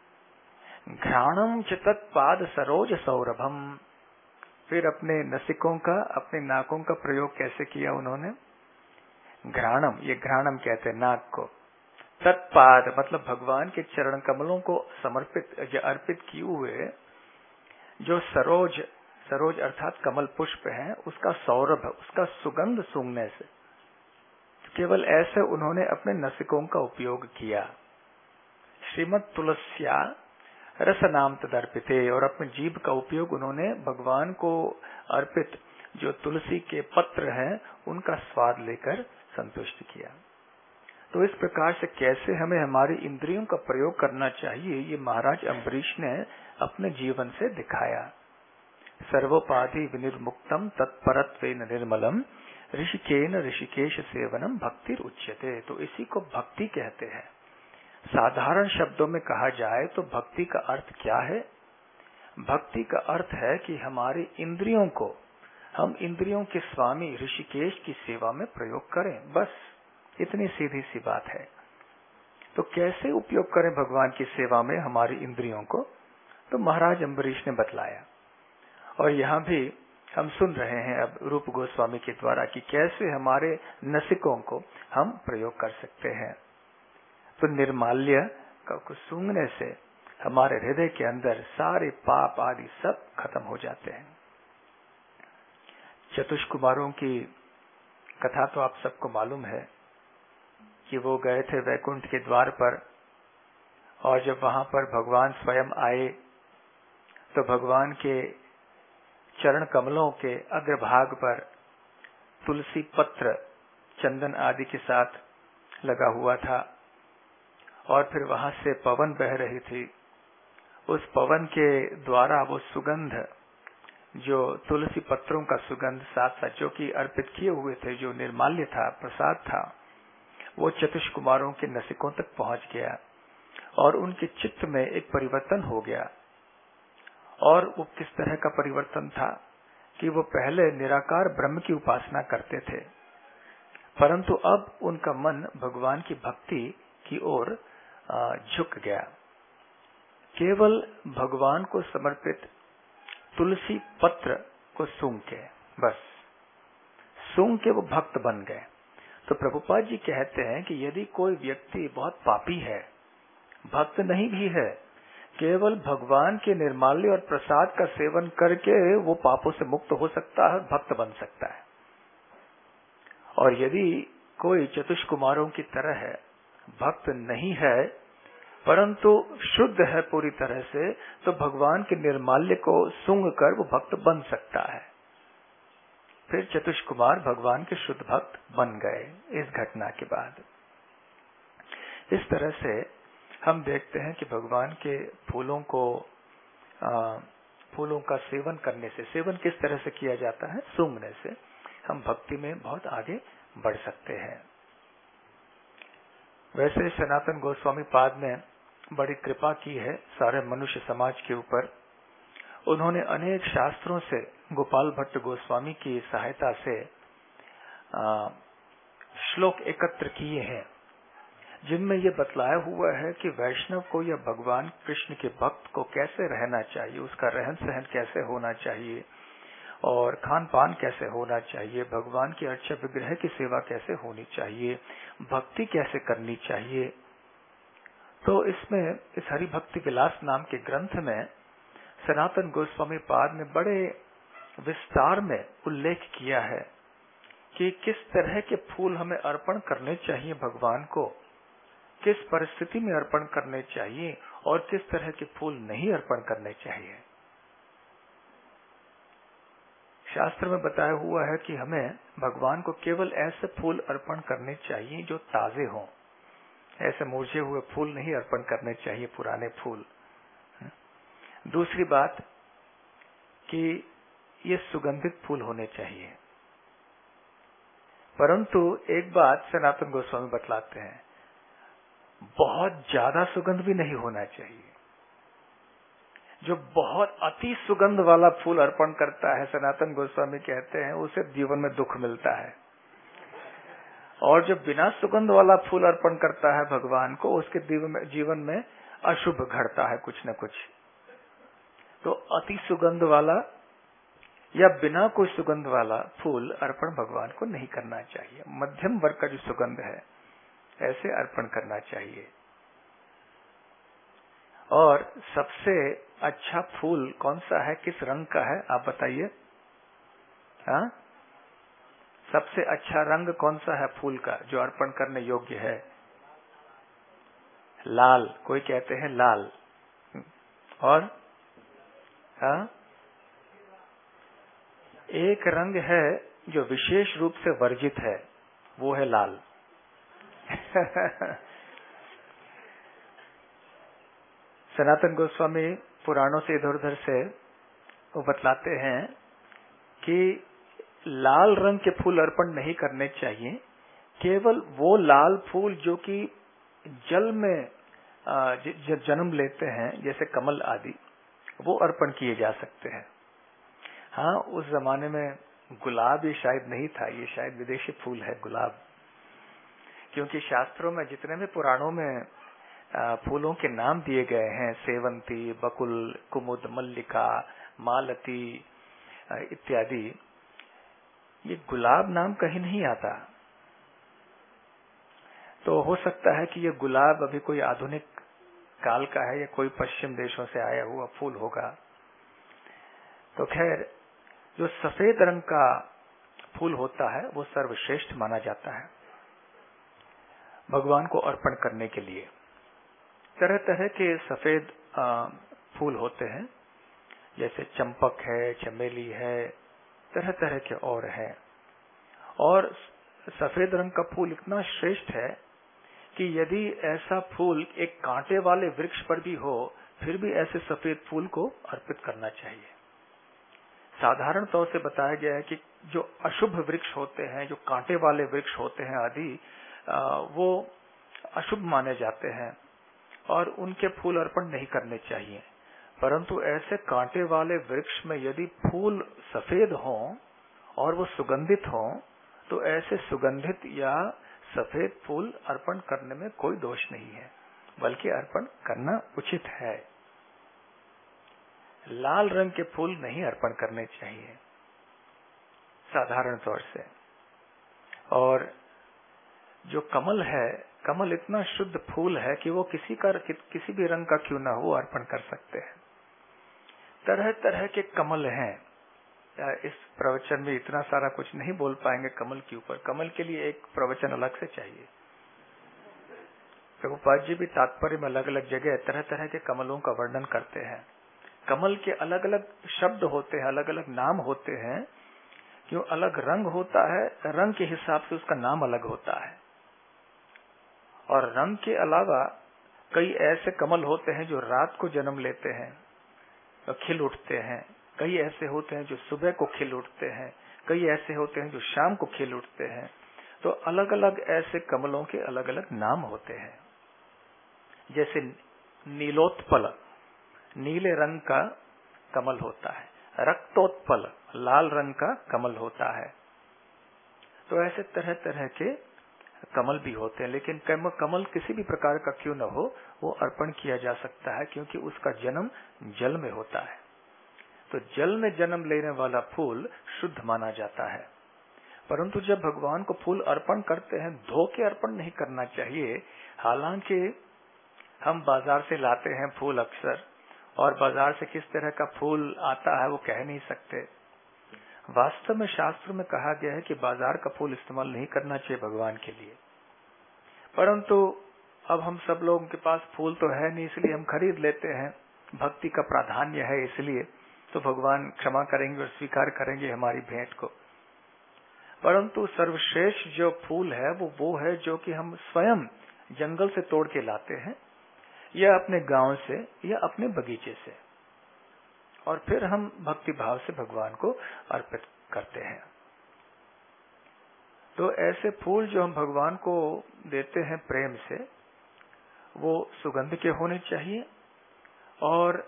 S1: घ्राणम च तत्पाद सरोज सौरभम। फिर अपने नसिकों का, अपने नाकों का प्रयोग कैसे किया उन्होंने? घ्राणम, ये घ्राणम कहते हैं नाक को। तत्पाद मतलब भगवान के चरण कमलों को समर्पित या अर्पित किए हुए जो सरोज, सरोज अर्थात कमल पुष्प है, उसका सौरभ, उसका सुगंध सूंघने से, केवल ऐसे उन्होंने अपने नसिकों का उपयोग किया। श्रीमद तुलस्या रस नाम तदर्पिते, और अपने जीभ का उपयोग उन्होंने भगवान को अर्पित जो तुलसी के पत्र हैं उनका स्वाद लेकर संतुष्ट किया। तो इस प्रकार से कैसे हमें हमारी इंद्रियों का प्रयोग करना चाहिए, ये महाराज अम्बरीश ने अपने जीवन से दिखाया। सर्वोपाधि विनिर्मुक्तम तत्परत्वेन निर्मलम ऋषिकेन ऋषिकेश सेवनम भक्तिर उच्यते। तो इसी को भक्ति कहते हैं। साधारण शब्दों में कहा जाए तो भक्ति का अर्थ क्या है? भक्ति का अर्थ है कि हमारी इंद्रियों को हम इंद्रियों के स्वामी ऋषिकेश की सेवा में प्रयोग करें, बस इतनी सीधी सी बात है। तो कैसे उपयोग करें भगवान की सेवा में हमारी इंद्रियों को? तो महाराज अम्बरीश ने बतलाया, और यहाँ भी हम सुन रहे हैं अब रूप गोस्वामी के द्वारा कि कैसे हमारे नसिकों को हम प्रयोग कर सकते हैं। तो निर्माल्य को सूंघने से हमारे हृदय के अंदर सारे पाप आदि सब खत्म हो जाते हैं। चतुष्कुमारों की कथा तो आप सबको मालूम है कि वो गए थे वैकुंठ के द्वार पर, और जब वहां पर भगवान स्वयं आए तो भगवान के चरण कमलों के अग्रभाग पर तुलसी पत्र चंदन आदि के साथ लगा हुआ था, और फिर वहां से पवन बह रही थी। उस पवन के द्वारा वो सुगंध, जो तुलसी पत्रों का सुगंध साथ साथ जो कि अर्पित किए हुए थे, जो निर्माल्य था, प्रसाद था, वो चतुष्कुमारों के नसिकों तक पहुंच गया और उनके चित्त में एक परिवर्तन हो गया। और वो किस तरह का परिवर्तन था कि वो पहले निराकार ब्रह्म की उपासना करते थे, परंतु अब उनका मन भगवान की भक्ति की ओर झुक गया। केवल भगवान को समर्पित तुलसी पत्र को सूंघ के, बस सूंघ के वो भक्त बन गए। तो प्रभुपाद जी कहते हैं कि यदि कोई व्यक्ति बहुत पापी है, भक्त नहीं भी है, केवल भगवान के निर्माल्य और प्रसाद का सेवन करके वो पापों से मुक्त हो सकता है, भक्त बन सकता है। और यदि कोई चतुष्कुमारों की तरह है, भक्त नहीं है परंतु शुद्ध है पूरी तरह से, तो भगवान के निर्माल्य को सूंघ कर वो भक्त बन सकता है। फिर चतुष्कुमार भगवान के शुद्ध भक्त बन गए इस घटना के बाद। इस तरह से हम देखते हैं कि भगवान के फूलों को, फूलों का सेवन करने से, सेवन किस तरह से किया जाता है? सूंघने से हम भक्ति में बहुत आगे बढ़ सकते हैं। वैसे सनातन गोस्वामी पाद ने बड़ी कृपा की है सारे मनुष्य समाज के ऊपर। उन्होंने अनेक शास्त्रों से गोपाल भट्ट गोस्वामी की सहायता से श्लोक एकत्र किए हैं, जिनमें ये बतलाया हुआ है कि वैष्णव को या भगवान कृष्ण के भक्त को कैसे रहना चाहिए, उसका रहन सहन कैसे होना चाहिए, और खान पान कैसे होना चाहिए, भगवान की अर्चा विग्रह की सेवा कैसे होनी चाहिए, भक्ति कैसे करनी चाहिए। तो इसमें इस हरि भक्ति विलास नाम के ग्रंथ में सनातन गोस्वामी पाद ने बड़े विस्तार में उल्लेख किया है कि किस तरह के फूल हमें अर्पण करने चाहिए भगवान को, किस परिस्थिति में अर्पण करने चाहिए और किस तरह के फूल नहीं अर्पण करने चाहिए। शास्त्र में बताया हुआ है कि हमें भगवान को केवल ऐसे फूल अर्पण करने चाहिए जो ताजे हों, ऐसे मुरझे हुए फूल नहीं अर्पण करने चाहिए, पुराने फूल। दूसरी बात कि ये सुगंधित फूल होने चाहिए। परंतु एक बात सनातन गोस्वामी बतलाते हैं, बहुत ज्यादा सुगंध भी नहीं होना चाहिए। जो बहुत अति सुगंध वाला फूल अर्पण करता है, सनातन गोस्वामी कहते हैं, उसे जीवन में दुख मिलता है। और जो बिना सुगंध वाला फूल अर्पण करता है भगवान को, उसके जीवन में अशुभ घटता है कुछ न कुछ। तो अति सुगंध वाला या बिना कोई सुगंध वाला फूल अर्पण भगवान को नहीं करना चाहिए। मध्यम वर्ग का जो सुगंध है ऐसे अर्पण करना चाहिए। और सबसे अच्छा फूल कौन सा है, किस रंग का है, आप बताइए। हाँ, सबसे अच्छा रंग कौन सा है फूल का जो अर्पण करने योग्य है? लाल, कोई कहते हैं लाल। और हाँ, एक रंग है जो विशेष रूप से वर्जित है, वो है लाल। सनातन गोस्वामी पुराणों से इधर उधर से वो बतलाते हैं कि लाल रंग के फूल अर्पण नहीं करने चाहिए। केवल वो लाल फूल जो कि जल में जन्म लेते हैं, जैसे कमल आदि, वो अर्पण किए जा सकते हैं। हाँ, उस जमाने में गुलाब ये शायद नहीं था, ये शायद विदेशी फूल है गुलाब। क्योंकि शास्त्रों में जितने भी पुराणों में फूलों के नाम दिए गए हैं, सेवंती, बकुल, कुमुद, मल्लिका, मालती इत्यादि, ये गुलाब नाम कहीं नहीं आता। तो हो सकता है कि ये गुलाब अभी कोई आधुनिक काल का है या कोई पश्चिम देशों से आया हुआ फूल होगा। तो खैर, जो सफेद रंग का फूल होता है वो सर्वश्रेष्ठ माना जाता है भगवान को अर्पण करने के लिए। तरह तरह के सफेद फूल होते हैं, जैसे चंपक है, चमेली है, तरह तरह के और हैं। और सफेद रंग का फूल इतना श्रेष्ठ है कि यदि ऐसा फूल एक कांटे वाले वृक्ष पर भी हो, फिर भी ऐसे सफेद फूल को अर्पित करना चाहिए। साधारण तौर से बताया गया है कि जो अशुभ वृक्ष होते हैं, जो कांटे वाले वृक्ष होते हैं आदि, वो अशुभ माने जाते हैं और उनके फूल अर्पण नहीं करने चाहिए। परंतु ऐसे कांटे वाले वृक्ष में यदि फूल सफेद हों और वो सुगंधित हों, तो ऐसे सुगंधित या सफेद फूल अर्पण करने में कोई दोष नहीं है, बल्कि अर्पण करना उचित है। लाल रंग के फूल नहीं अर्पण करने चाहिए साधारण तौर से। और जो कमल है, कमल इतना शुद्ध फूल है कि वो किसी भी रंग का क्यों ना हो अर्पण कर सकते हैं। तरह तरह के कमल हैं। इस प्रवचन में इतना सारा कुछ नहीं बोल पाएंगे कमल के ऊपर, कमल के लिए एक प्रवचन अलग से चाहिए। प्रभुपाद जी भी तात्पर्य में अलग अलग जगह तरह तरह के कमलों का वर्णन करते हैं। कमल के अलग अलग शब्द होते हैं, अलग अलग नाम होते हैं। क्यों अलग रंग होता है, रंग के हिसाब से उसका नाम अलग होता है। और रंग के अलावा कई ऐसे कमल होते हैं जो रात को जन्म लेते हैं तो खिल उठते हैं, कई ऐसे होते हैं जो सुबह को खिल उठते हैं, कई ऐसे होते हैं जो शाम को खिल उठते हैं। तो अलग अलग ऐसे कमलों के अलग अलग नाम होते हैं। जैसे नीलोत्पल, नीले रंग का कमल होता है। रक्तोत्पल, लाल रंग का कमल होता है। तो ऐसे तरह तरह के कमल भी होते हैं। लेकिन कमल किसी भी प्रकार का क्यों न हो, वो अर्पण किया जा सकता है, क्योंकि उसका जन्म जल में होता है। तो जल में जन्म लेने वाला फूल शुद्ध माना जाता है। परंतु जब भगवान को फूल अर्पण करते हैं, धो के अर्पण नहीं करना चाहिए। हालांकि हम बाजार से लाते हैं फूल अक्सर, और बाजार से किस तरह का फूल आता है वो कह नहीं सकते। वास्तव में शास्त्र में कहा गया है कि बाजार का फूल इस्तेमाल नहीं करना चाहिए भगवान के लिए। परंतु अब हम सब लोगों के पास फूल तो है नहीं, इसलिए हम खरीद लेते हैं। भक्ति का प्राधान्य है, इसलिए तो भगवान क्षमा करेंगे और स्वीकार करेंगे हमारी भेंट को। परंतु सर्वश्रेष्ठ जो फूल है वो है जो कि हम स्वयं जंगल से तोड़ के लाते हैं, या अपने गांव से, या अपने बगीचे से, और फिर हम भक्ति भाव से भगवान को अर्पित करते हैं। तो ऐसे फूल जो हम भगवान को देते हैं प्रेम से, वो सुगंध के होने चाहिए। और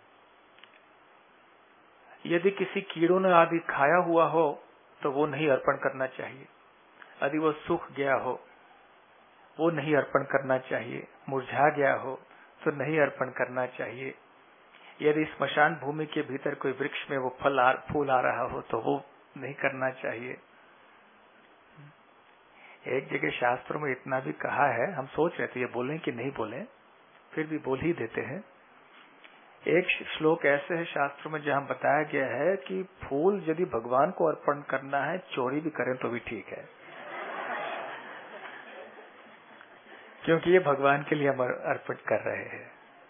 S1: यदि किसी कीड़ों ने आदि खाया हुआ हो तो वो नहीं अर्पण करना चाहिए। यदि वो सूख गया हो वो नहीं अर्पण करना चाहिए। मुरझा गया हो तो नहीं अर्पण करना चाहिए। यदि स्मशान भूमि के भीतर कोई वृक्ष में वो फूल आ रहा हो तो वो नहीं करना चाहिए। एक जगह शास्त्रों में इतना भी कहा है, हम सोच रहे थे ये बोलें कि नहीं बोलें, फिर भी बोल ही देते हैं। एक श्लोक ऐसे है शास्त्रों में जहां बताया गया है कि फूल यदि भगवान को अर्पण करना है, चोरी भी करें तो भी ठीक है, क्योंकि ये भगवान के लिए हम अर्पित कर रहे हैं।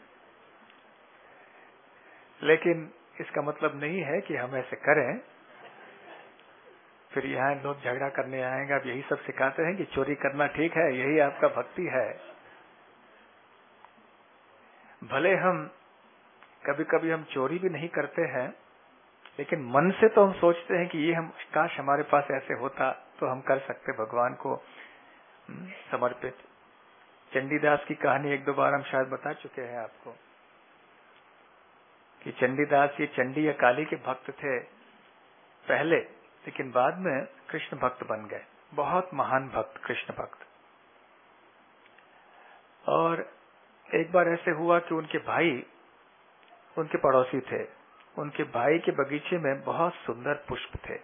S1: लेकिन इसका मतलब नहीं है कि हम ऐसे करें, फिर यहाँ लोग झगड़ा करने आएंगे। अब यही सब सिखाते हैं कि चोरी करना ठीक है, यही आपका भक्ति है। भले हम कभी कभी हम चोरी भी नहीं करते हैं, लेकिन मन से तो हम सोचते हैं कि ये हम काश हमारे पास ऐसे होता तो हम कर सकते भगवान को समर्पित। चंडीदास की कहानी एक दो बार हम शायद बता चुके हैं आपको कि चंडीदास ये चंडी या काली के भक्त थे पहले, लेकिन बाद में कृष्ण भक्त बन गए, बहुत महान भक्त, कृष्ण भक्त। और एक बार ऐसे हुआ कि उनके भाई, उनके पड़ोसी थे, उनके भाई के बगीचे में बहुत सुंदर पुष्प थे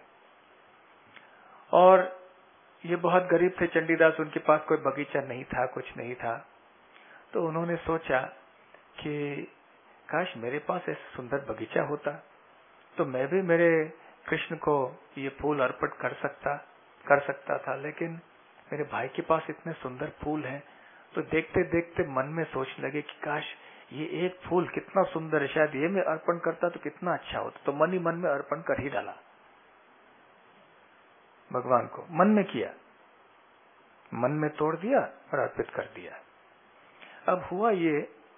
S1: और ये बहुत गरीब थे चंडीदास, उनके पास कोई बगीचा नहीं था, कुछ नहीं था। तो उन्होंने सोचा कि काश मेरे पास ऐसा सुंदर बगीचा होता तो मैं भी मेरे कृष्ण को ये फूल अर्पित कर सकता था, लेकिन मेरे भाई के पास इतने सुंदर फूल हैं। तो देखते देखते मन में सोचने लगे कि काश ये एक फूल कितना सुंदर है, शायद ये मैं अर्पण करता तो कितना अच्छा होता। तो मन ही मन में अर्पण कर ही डाला भगवान को, मन में किया, मन में तोड़ दिया और अर्पित कर दिया। अब हुआ ये,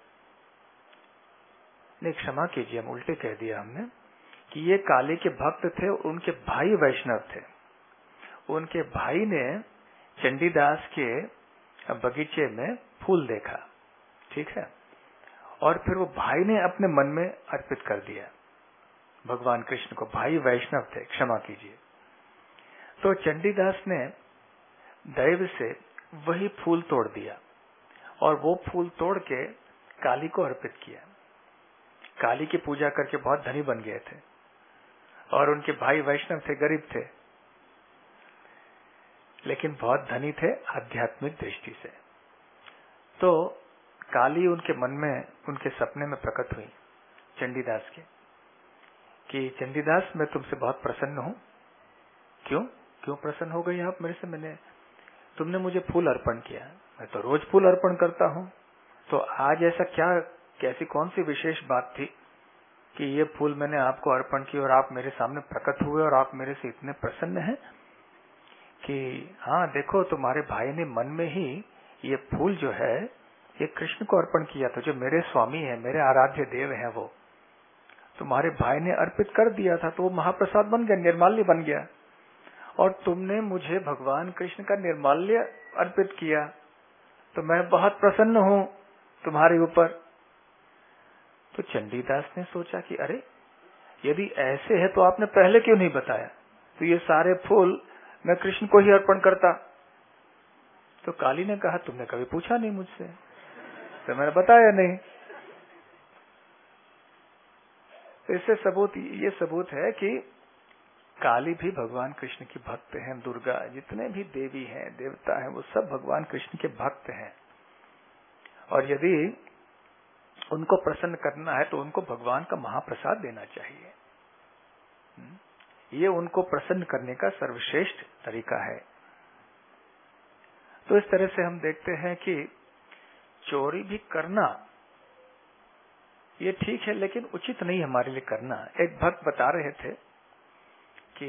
S1: नहीं क्षमा कीजिए, हम उल्टे कह दिया हमने, कि ये काली के भक्त थे, उनके भाई वैष्णव थे। उनके भाई ने चंडीदास के बगीचे में फूल देखा, ठीक है, और फिर वो भाई ने अपने मन में अर्पित कर दिया भगवान कृष्ण को। भाई वैष्णव थे, क्षमा कीजिए। तो चंडीदास ने दैव से वही फूल तोड़ दिया और वो फूल तोड़ के काली को अर्पित किया। काली की पूजा करके बहुत धनी बन गए थे और उनके भाई वैष्णव थे, गरीब थे, लेकिन बहुत धनी थे आध्यात्मिक दृष्टि से। तो काली उनके मन में, उनके सपने में प्रकट हुई चंडीदास के कि चंडीदास मैं तुमसे बहुत प्रसन्न हूं। क्यों प्रसन्न हो गई आप मेरे से? तुमने मुझे फूल अर्पण किया, मैं तो रोज फूल अर्पण करता हूं, तो आज ऐसा कैसी कौन सी विशेष बात थी कि ये फूल मैंने आपको अर्पण किया और आप मेरे सामने प्रकट हुए और आप मेरे से इतने प्रसन्न हैं कि हाँ देखो, तुम्हारे भाई ने मन में ही ये फूल जो है ये कृष्ण को अर्पण किया था, जो मेरे स्वामी है, मेरे आराध्य देव है, वो तुम्हारे भाई ने अर्पित कर दिया था, तो वो महाप्रसाद बन गया, निर्माल्य बन गया, और तुमने मुझे भगवान कृष्ण का निर्माल्य अर्पित किया, तो मैं बहुत प्रसन्न हूं तुम्हारे ऊपर। तो चंडीदास ने सोचा कि अरे यदि ऐसे है तो आपने पहले क्यों नहीं बताया, तो ये सारे फूल मैं कृष्ण को ही अर्पण करता। तो काली ने कहा तुमने कभी पूछा नहीं मुझसे, तो मैंने बताया नहीं। तो इससे ये सबूत है कि काली भी भगवान कृष्ण की भक्त हैं, दुर्गा, जितने भी देवी हैं, देवता हैं, वो सब भगवान कृष्ण के भक्त हैं। और यदि उनको प्रसन्न करना है तो उनको भगवान का महाप्रसाद देना चाहिए। ये उनको प्रसन्न करने का सर्वश्रेष्ठ तरीका है। तो इस तरह से हम देखते हैं कि चोरी भी करना ये ठीक है, लेकिन उचित नहीं हमारे लिए करना। एक भक्त बता रहे थे कि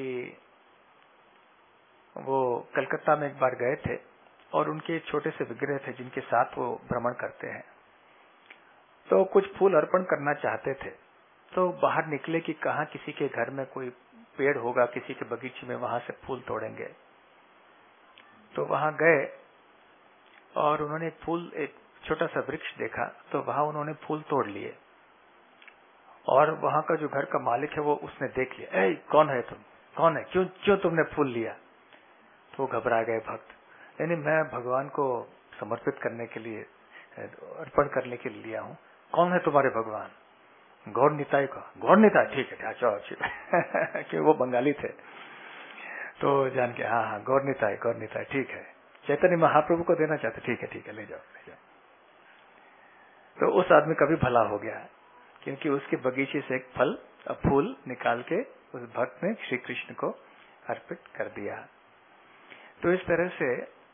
S1: वो कलकत्ता में एक बार गए थे और उनके छोटे से विग्रह थे जिनके साथ वो भ्रमण करते हैं, तो कुछ फूल अर्पण करना चाहते थे। तो बाहर निकले कि कहाँ किसी के घर में कोई पेड़ होगा, किसी के बगीचे में, वहां से फूल तोड़ेंगे। तो वहां गए और उन्होंने एक छोटा सा वृक्ष देखा, तो वहां उन्होंने फूल तोड़ लिए। और वहां का जो घर का मालिक है वो उसने देख लिया, ए कौन है तुम, कौन है, क्यों तुमने फूल लिया? तो वो घबरा गए भक्त, यानी मैं भगवान को समर्पित करने के लिए, अर्पण करने के लिए लिया हूँ। कौन है तुम्हारे भगवान? गौर निताई को, गौर निताई, ठीक है, चलो कि वो बंगाली थे तो जान के हाँ गौर निताई, ठीक है, चैतन्य महाप्रभु को देना चाहते, ठीक है, ले जाओ। तो उस आदमी का भी भला हो गया, क्योंकि उसके बगीचे से एक फूल निकाल के उस भक्त ने श्री कृष्ण को अर्पित कर दिया। तो इस तरह से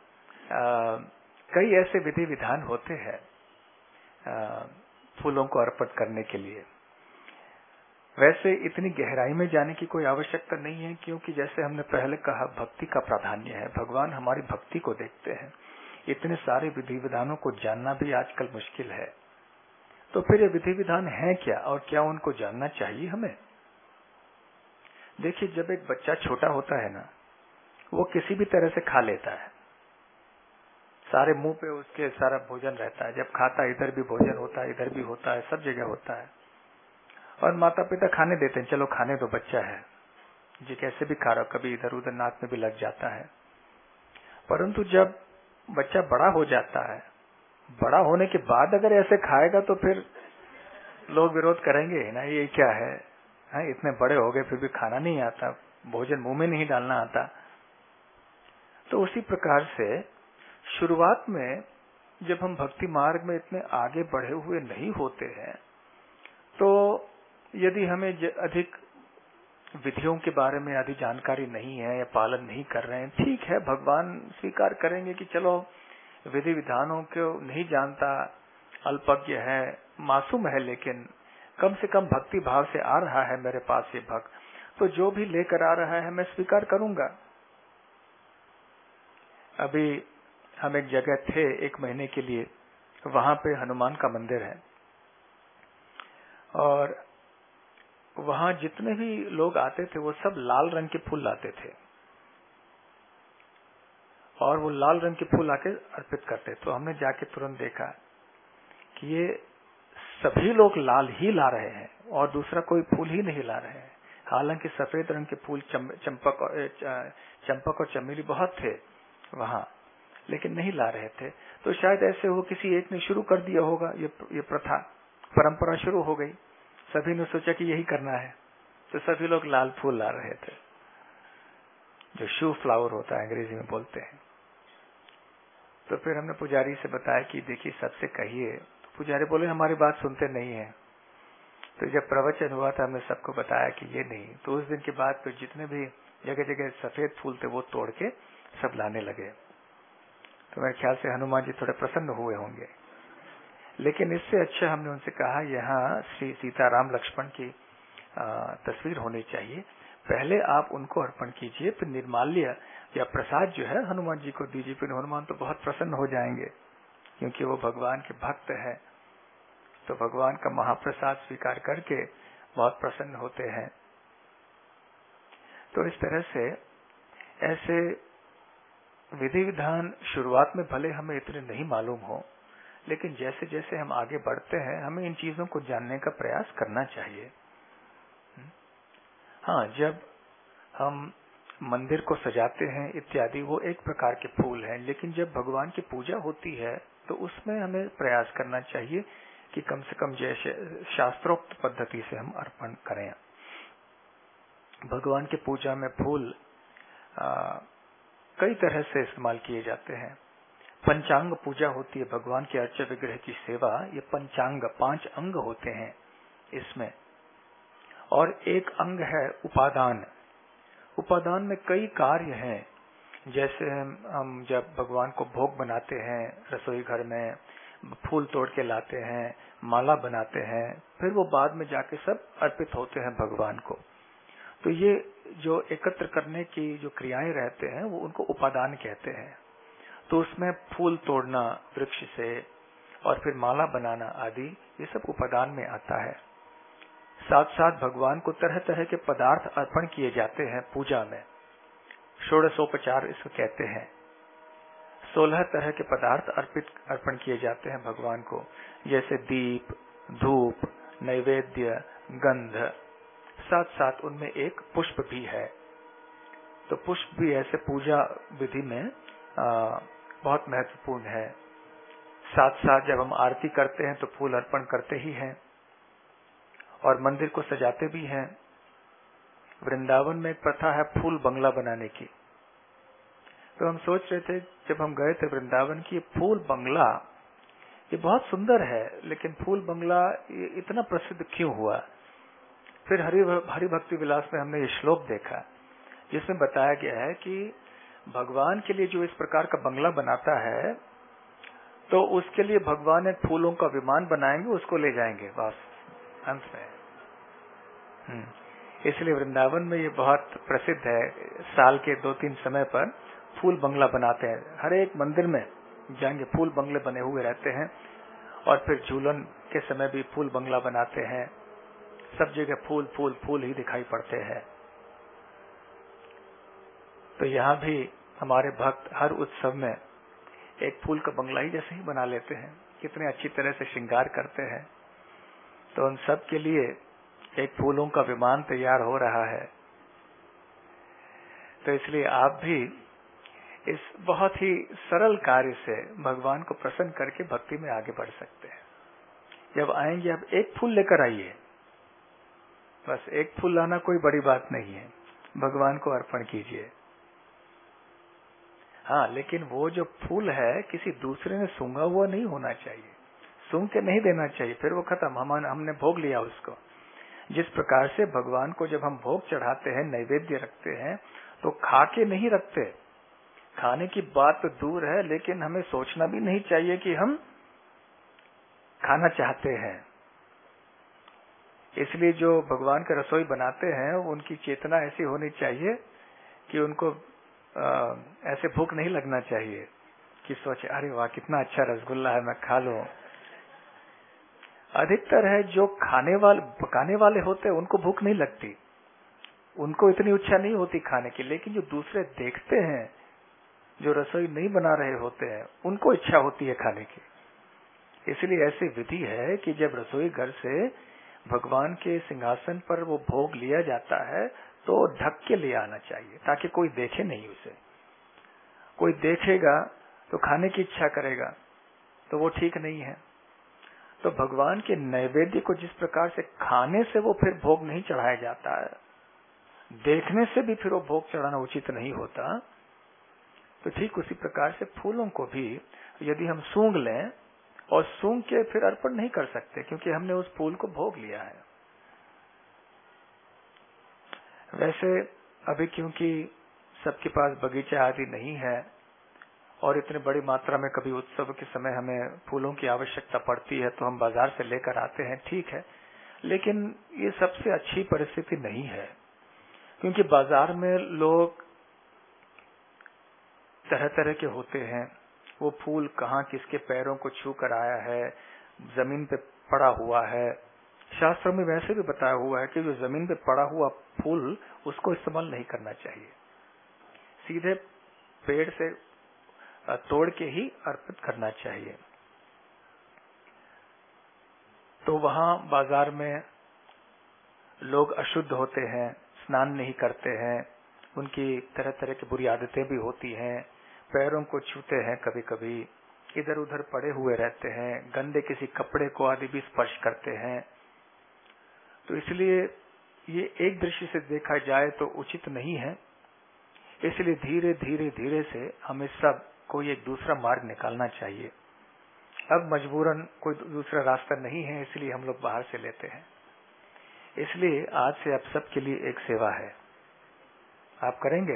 S1: कई ऐसे विधि विधान होते हैं फूलों को अर्पित करने के लिए। वैसे इतनी गहराई में जाने की कोई आवश्यकता नहीं है, क्योंकि जैसे हमने पहले कहा भक्ति का प्राधान्य है, भगवान हमारी भक्ति को देखते हैं। इतने सारे विधि विधानों को जानना भी आजकल मुश्किल है, तो फिर ये विधि विधान है क्या और क्या उनको जानना चाहिए हमें? देखिए, जब एक बच्चा छोटा होता है ना, वो किसी भी तरह से खा लेता है, सारे मुंह पे उसके सारा भोजन रहता है, जब खाता है इधर भी भोजन होता है, इधर भी होता है, सब जगह होता है, और माता पिता खाने देते हैं, चलो खाने दो, बच्चा है जी, कैसे भी खा रहा, कभी इधर उधर नाक में भी लग जाता है। परंतु जब बच्चा बड़ा हो जाता है, बड़ा होने के बाद अगर ऐसे खाएगा तो फिर लोग विरोध करेंगे ना, ये क्या है, इतने बड़े हो गए फिर भी खाना नहीं आता, भोजन मुंह में नहीं डालना आता। तो उसी प्रकार से शुरुआत में जब हम भक्ति मार्ग में इतने आगे बढ़े हुए नहीं होते हैं, तो यदि हमें अधिक विधियों के बारे में अधिक जानकारी नहीं है या पालन नहीं कर रहे हैं, ठीक है, भगवान स्वीकार करेंगे कि चलो विधि विधानों को नहीं जानता, अल्पज्ञ है, मासूम है, लेकिन कम से कम भक्ति भाव से आ रहा है मेरे पास ये भक्त, तो जो भी लेकर आ रहा है मैं स्वीकार करूंगा। अभी हम एक जगह थे 1 महीने के लिए, वहां पे हनुमान का मंदिर है, और वहां जितने भी लोग आते थे वो सब लाल रंग के फूल लाते थे, और वो लाल रंग के फूल आके अर्पित करते। तो हमने जाके तुरंत देखा कि ये सभी लोग लाल ही ला रहे हैं और दूसरा कोई फूल ही नहीं ला रहे हैं। हालांकि सफेद रंग के फूल चंपक और चमेली बहुत थे वहां, लेकिन नहीं ला रहे थे। तो शायद ऐसे वो किसी एक ने शुरू कर दिया होगा, ये प्रथा, परंपरा शुरू हो गई, सभी ने सोचा कि यही करना है, तो सभी लोग लाल फूल ला रहे थे, जो शू फ्लावर होता है अंग्रेजी में बोलते हैं। तो फिर हमने पुजारी से बताया कि देखिए सबसे कहिए, तो पुजारी बोले हमारी बात सुनते नहीं है। तो जब प्रवचन हुआ था हमने सबको बताया कि ये नहीं, तो उस दिन के बाद फिर जितने भी जगह जगह सफेद फूल थे वो तोड़ के सब लाने लगे। तो मेरे ख्याल से हनुमान जी थोड़े प्रसन्न हुए होंगे। लेकिन इससे अच्छा हमने उनसे कहा यहाँ श्री सीताराम लक्ष्मण की तस्वीर होनी चाहिए, पहले आप उनको अर्पण कीजिए, फिर निर्माल्य या प्रसाद जो है हनुमान जी को दीजिए। फिर हनुमान तो बहुत प्रसन्न हो जाएंगे, क्योंकि वो भगवान के भक्त है, तो भगवान का महाप्रसाद स्वीकार करके बहुत प्रसन्न होते हैं। तो इस तरह से ऐसे विधि विधान शुरुआत में भले हमें इतने नहीं मालूम हो, लेकिन जैसे जैसे हम आगे बढ़ते हैं हमें इन चीजों को जानने का प्रयास करना चाहिए। हाँ, जब हम मंदिर को सजाते हैं इत्यादि, वो एक प्रकार के फूल हैं, लेकिन जब भगवान की पूजा होती है तो उसमें हमें प्रयास करना चाहिए कि कम से कम जैसे शास्त्रोक्त पद्धति से हम अर्पण करें। भगवान की पूजा में फूल कई तरह से इस्तेमाल किए जाते हैं। पंचांग पूजा होती है, भगवान के अर्चा विग्रह की सेवा, ये पंचांग 5 अंग होते हैं इसमें, और एक अंग है उपादान। उपादान में कई कार्य हैं, जैसे हम जब भगवान को भोग बनाते हैं रसोई घर में, फूल तोड़ के लाते हैं, माला बनाते हैं, फिर वो बाद में जाके सब अर्पित होते हैं भगवान को। तो ये जो एकत्र करने की जो क्रियाएं रहते हैं वो उनको उपादान कहते हैं। तो उसमें फूल तोड़ना वृक्ष से और फिर माला बनाना आदि, ये सब उपादान में आता है। साथ साथ भगवान को तरह तरह के पदार्थ अर्पण किए जाते हैं पूजा में, षोडशोपचार इसको कहते हैं। 16 तरह के पदार्थ अर्पण किए जाते हैं भगवान को, जैसे दीप, धूप, नैवेद्य, गंध, साथ साथ उनमें एक पुष्प भी है। तो पुष्प भी ऐसे पूजा विधि में बहुत महत्वपूर्ण है। साथ साथ जब हम आरती करते हैं तो फूल अर्पण करते ही हैं, और मंदिर को सजाते भी हैं। वृंदावन में एक प्रथा है फूल बंगला बनाने की। तो हम सोच रहे थे जब हम गए थे वृंदावन की, फूल बंगला ये बहुत सुंदर है, लेकिन फूल बंगला ये इतना प्रसिद्ध क्यों हुआ। फिर हरि भक्ति विलास में हमने ये श्लोक देखा जिसमें बताया गया है कि भगवान के लिए जो इस प्रकार का बंगला बनाता है तो उसके लिए भगवान एक फूलों का विमान बनाएंगे, उसको ले जाएंगे बस अंत में। इसलिए वृंदावन में ये बहुत प्रसिद्ध है। साल के 2-3 समय पर फूल बंगला बनाते हैं। हर एक मंदिर में जाएंगे फूल बंगले बने हुए रहते हैं, और फिर झूलन के समय भी फूल बंगला बनाते हैं। सब जगह फूल फूल फूल ही दिखाई पड़ते हैं। तो यहाँ भी हमारे भक्त हर उत्सव में एक फूल का बंगला ही जैसे ही बना लेते हैं, कितने अच्छी तरह से श्रृंगार करते हैं। तो उन सब के लिए एक फूलों का विमान तैयार हो रहा है। तो इसलिए आप भी इस बहुत ही सरल कार्य से भगवान को प्रसन्न करके भक्ति में आगे बढ़ सकते हैं। जब आएंगे आप एक फूल लेकर आइए, बस एक फूल लाना कोई बड़ी बात नहीं है, भगवान को अर्पण कीजिए। हाँ, लेकिन वो जो फूल है किसी दूसरे ने सूंघा हुआ नहीं होना चाहिए, सूंघ के नहीं देना चाहिए, फिर वो खत्म, हमने भोग लिया उसको। जिस प्रकार से भगवान को जब हम भोग चढ़ाते हैं, नैवेद्य रखते हैं, तो खा के नहीं रखते। खाने की बात तो दूर है, लेकिन हमें सोचना भी नहीं चाहिए कि हम खाना चाहते हैं। इसलिए जो भगवान का रसोई बनाते हैं उनकी चेतना ऐसी होनी चाहिए कि उनको ऐसे भूख नहीं लगना चाहिए कि सोचे अरे वाह कितना अच्छा रसगुल्ला है, मैं खा लूं। अधिकतर है जो पकाने वाले होते हैं उनको भूख नहीं लगती, उनको इतनी इच्छा नहीं होती खाने की। लेकिन जो दूसरे देखते हैं, जो रसोई नहीं बना रहे होते हैं, उनको इच्छा होती है खाने की। इसलिए ऐसी विधि है कि जब रसोई घर से भगवान के सिंहासन पर वो भोग लिया जाता है तो ढक के ले आना चाहिए, ताकि कोई देखे नहीं उसे। कोई देखेगा तो खाने की इच्छा करेगा, तो वो ठीक नहीं है। तो भगवान के नैवेद्य को जिस प्रकार से खाने से वो फिर भोग नहीं चढ़ाया जाता है, देखने से भी फिर वो भोग चढ़ाना उचित नहीं होता। तो ठीक उसी प्रकार से फूलों को भी यदि हम सूंघ लें और सूंघ के फिर अर्पण नहीं कर सकते, क्योंकि हमने उस फूल को भोग लिया है। वैसे अभी क्योंकि सबके पास बगीचा आदि नहीं है और इतने बड़ी मात्रा में कभी उत्सव के समय हमें फूलों की आवश्यकता पड़ती है तो हम बाजार से लेकर आते हैं, ठीक है। लेकिन ये सबसे अच्छी परिस्थिति नहीं है, क्योंकि बाजार में लोग तरह तरह के होते हैं। वो फूल कहाँ किसके पैरों को छू कर आया है, जमीन पे पड़ा हुआ है। शास्त्र में वैसे भी बताया हुआ है कि जो जमीन पे पड़ा हुआ फूल उसको इस्तेमाल नहीं करना चाहिए, सीधे पेड़ से तोड़ के ही अर्पित करना चाहिए। तो वहां बाजार में लोग अशुद्ध होते हैं, स्नान नहीं करते हैं, उनकी तरह तरह की बुरी आदतें भी होती हैं, पैरों को छूते हैं, कभी कभी इधर उधर पड़े हुए रहते हैं, गंदे किसी कपड़े को आदि भी स्पर्श करते हैं। तो इसलिए ये एक दृष्टि से देखा जाए तो उचित नहीं है। इसलिए धीरे धीरे धीरे से हमें सब कोई एक दूसरा मार्ग निकालना चाहिए। अब मजबूरन कोई दूसरा रास्ता नहीं है, इसलिए हम लोग बाहर से लेते हैं। इसलिए आज से आप सबके लिए एक सेवा है, आप करेंगे?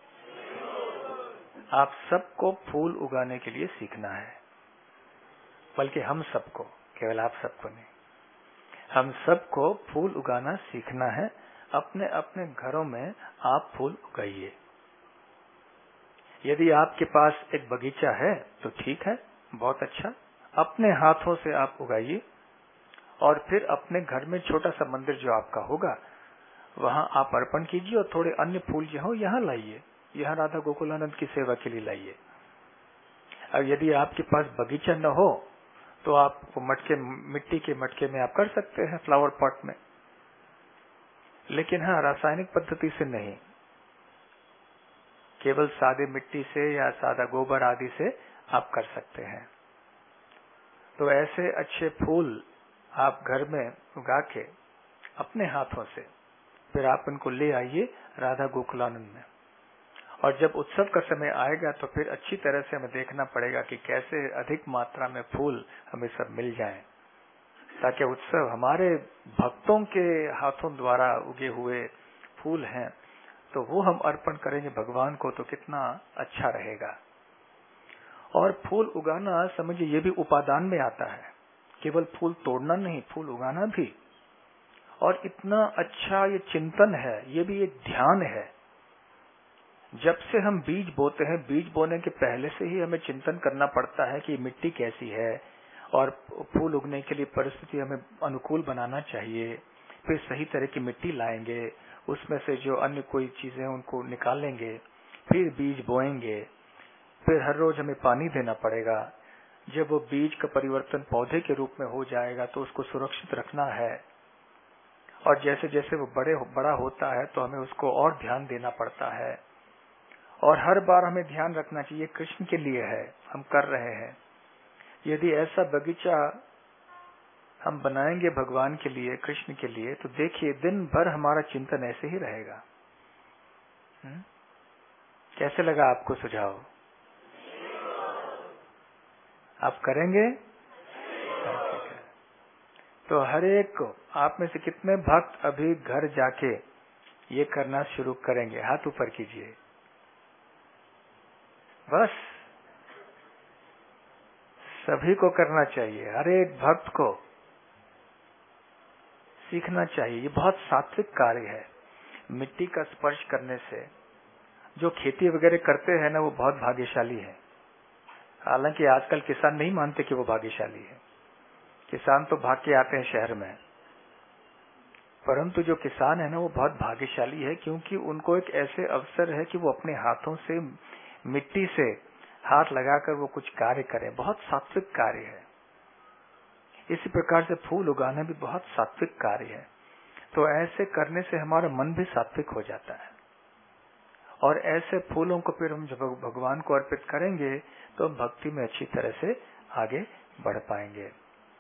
S1: आप सबको फूल उगाने के लिए सीखना है, बल्कि हम सबको, केवल आप सबको नहीं, हम सबको फूल उगाना सीखना है। अपने अपने घरों में आप फूल उगाइए। यदि आपके पास एक बगीचा है तो ठीक है, बहुत अच्छा, अपने हाथों से आप उगाइए। और फिर अपने घर में छोटा सा मंदिर जो आपका होगा वहां आप अर्पण कीजिए, और थोड़े अन्य फूल जो हो यहाँ लाइए, यहाँ राधा गोकुलानंद की सेवा के लिए लाइए। अब यदि आपके पास बगीचा न हो तो आप मिट्टी के मटके में आप कर सकते हैं, फ्लावर पॉट में, लेकिन हाँ रासायनिक पद्धति से नहीं, केवल सादे मिट्टी से या सादा गोबर आदि से आप कर सकते हैं। तो ऐसे अच्छे फूल आप घर में उगा के अपने हाथों से। फिर आप इनको ले आइए राधा गोकुलानंद में। और जब उत्सव का समय आएगा तो फिर अच्छी तरह से हमें देखना पड़ेगा कि कैसे अधिक मात्रा में फूल हमें सब मिल जाएं, ताकि उत्सव हमारे भक्तों के हाथों द्वारा उगे हुए फूल हैं तो वो हम अर्पण करेंगे भगवान को, तो कितना अच्छा रहेगा। और फूल उगाना समझिए ये भी उपादान में आता है, केवल फूल तोड़ना नहीं, फूल उगाना भी। और इतना अच्छा ये चिंतन है, ये भी एक ध्यान है। जब से हम बीज बोते हैं, बीज बोने के पहले से ही हमें चिंतन करना पड़ता है कि मिट्टी कैसी है और फूल उगने के लिए परिस्थिति हमें अनुकूल बनाना चाहिए। फिर सही तरह की मिट्टी लाएंगे, उसमें से जो अन्य कोई चीजें उनको निकालेंगे, फिर बीज बोएंगे, फिर हर रोज हमें पानी देना पड़ेगा। जब वो बीज का परिवर्तन पौधे के रूप में हो जाएगा तो उसको सुरक्षित रखना है। और जैसे जैसे वो बड़ा होता है तो हमें उसको और ध्यान देना पड़ता है। और हर बार हमें ध्यान रखना चाहिए कृष्ण के लिए है, हम कर रहे हैं। यदि ऐसा बगीचा हम बनाएंगे भगवान के लिए, कृष्ण के लिए, तो देखिए दिन भर हमारा चिंतन ऐसे ही रहेगा। कैसे लगा आपको सुझाव? आप करेंगे? तो हर एक को, आप में से कितने भक्त अभी घर जाके ये करना शुरू करेंगे? हाथ ऊपर कीजिए। बस सभी को करना चाहिए, हर एक भक्त को सीखना चाहिए। ये बहुत सात्विक कार्य है। मिट्टी का स्पर्श करने से जो खेती वगैरह करते हैं ना, वो बहुत भाग्यशाली है। हालांकि आजकल किसान नहीं मानते कि वो भाग्यशाली है। किसान तो भाग के आते हैं शहर में, परंतु जो किसान है ना, वो बहुत भाग्यशाली है, क्योंकि उनको एक ऐसे अवसर है कि वो अपने हाथों से मिट्टी से हाथ लगाकर वो कुछ कार्य करें। बहुत सात्विक कार्य है। इसी प्रकार से फूल उगाना भी बहुत सात्विक कार्य है। तो ऐसे करने से हमारा मन भी सात्विक हो जाता है। और ऐसे फूलों को फिर हम जब भगवान को अर्पित करेंगे तो हम भक्ति में अच्छी तरह से आगे बढ़ पाएंगे।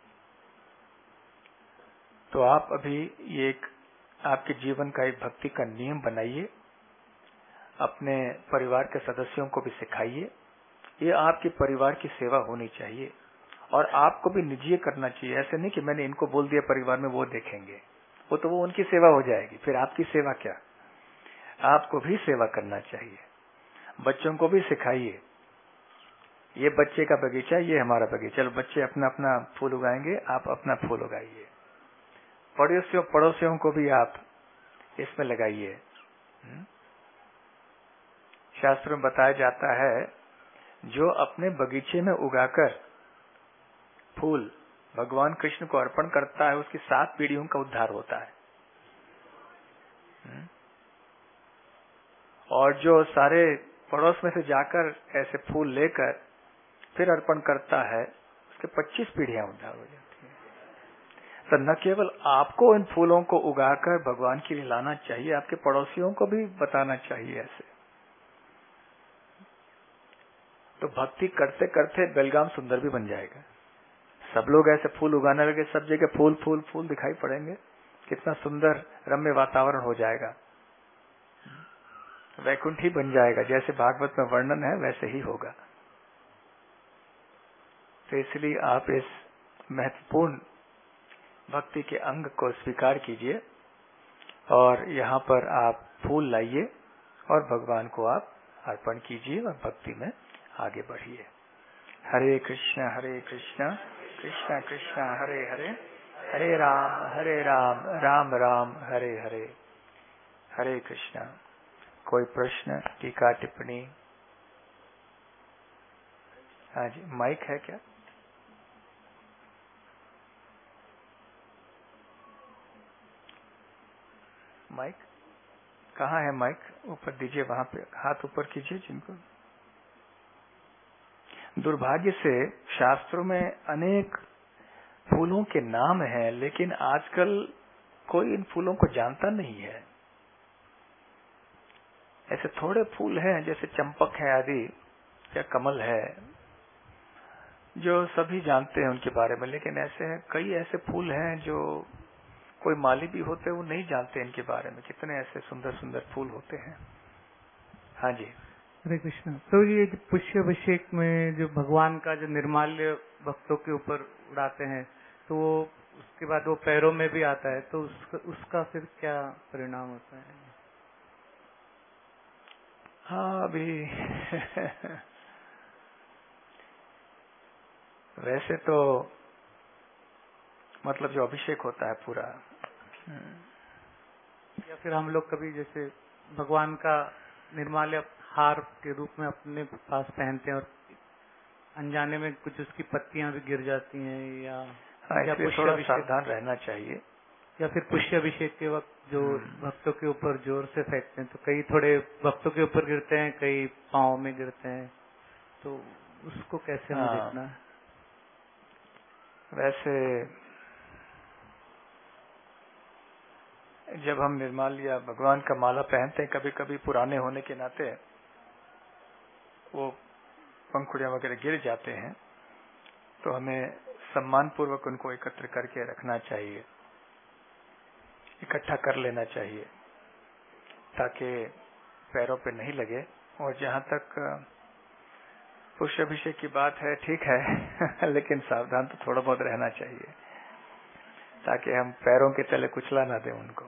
S1: तो आप अभी ये एक आपके जीवन का एक भक्ति का नियम बनाइए, अपने परिवार के सदस्यों को भी सिखाइए। ये आपके परिवार की सेवा होनी चाहिए और आपको भी निजी करना चाहिए। ऐसे नहीं कि मैंने इनको बोल दिया परिवार में वो देखेंगे, वो उनकी सेवा हो जाएगी, फिर आपकी सेवा क्या? आपको भी सेवा करना चाहिए। बच्चों को भी सिखाइए, ये बच्चे का बगीचा, ये हमारा बगीचा, बच्चे अपना अपना फूल उगाएंगे, आप अपना फूल उगाइए। पड़ोसियों को भी आप इसमें लगाइए। शास्त्र में बताया जाता है, जो अपने बगीचे में उगाकर फूल भगवान कृष्ण को अर्पण करता है, उसकी 7 पीढ़ियों का उद्धार होता है। और जो सारे पड़ोस में से जाकर ऐसे फूल लेकर फिर अर्पण करता है, उसके 25 पीढ़ियां उद्धार हो जाती है। तो न केवल आपको इन फूलों को उगाकर भगवान के लिए लाना चाहिए, आपके पड़ोसियों को भी बताना चाहिए ऐसे। तो भक्ति करते करते बेलगाम सुंदर भी बन जाएगा। सब लोग ऐसे फूल उगाने लगे, सब जगह फूल फूल फूल दिखाई पड़ेंगे, कितना सुंदर रम्य वातावरण हो जाएगा। वैकुंठ ही बन जाएगा, जैसे भागवत में वर्णन है वैसे ही होगा। तो इसलिए आप इस महत्वपूर्ण भक्ति के अंग को स्वीकार कीजिए और यहाँ पर आप फूल लाइए और भगवान को आप अर्पण कीजिए और भक्ति में आगे बढ़िए। हरे कृष्णा कृष्णा कृष्णा हरे हरे, हरे राम राम राम हरे हरे। हरे कृष्णा। कोई प्रश्न, टीका, टिप्पणी? हाँ जी, माइक है क्या? माइक कहाँ है? माइक ऊपर दीजिए, वहां पे हाथ ऊपर कीजिए जिनको। दुर्भाग्य से शास्त्रों में अनेक फूलों के नाम हैं, लेकिन आजकल कोई इन फूलों को जानता नहीं है। ऐसे थोड़े फूल हैं, जैसे चंपक है आदि या कमल है, जो सभी जानते हैं उनके बारे में, लेकिन ऐसे कई ऐसे फूल हैं जो कोई माली भी होते वो नहीं जानते इनके बारे में, कितने ऐसे सुंदर सुंदर फूल होते हैं। हाँ जी,
S2: हरे कृष्ण। तो ये पुष्य अभिषेक में जो भगवान का जो निर्माल्य भक्तों के ऊपर उड़ाते हैं, तो वो उसके बाद वो पैरों में भी आता है, तो उसका फिर क्या परिणाम होता है?
S1: हाँ अभी वैसे तो मतलब जो अभिषेक होता है पूरा,
S2: या फिर हम लोग कभी जैसे भगवान का निर्माल्य हार के रूप में अपने पास पहनते हैं और अनजाने में कुछ उसकी पत्तियां भी गिर जाती हैं, या
S1: इसलिए थोड़ा सावधान रहना चाहिए।
S2: या फिर पुष्य अभिषेक के वक्त जो भक्तों के ऊपर जोर से फेंकते हैं, तो कई थोड़े भक्तों के ऊपर गिरते हैं, कई पांव में गिरते हैं, तो उसको कैसे हमें देखना है?
S1: वैसे जब हम निर्माल या भगवान का माला पहनते हैं, कभी कभी पुराने होने के नाते वो पंखुड़ियां वगैरह गिर जाते हैं, तो हमें सम्मान पूर्वक उनको एकत्र करके रखना चाहिए, इकट्ठा कर लेना चाहिए ताकि पैरों पे नहीं लगे। और जहां तक पुष्य अभिषेक की बात है, ठीक है लेकिन सावधान तो थोड़ा बहुत रहना चाहिए ताकि हम पैरों के तले कुचला ना दें उनको।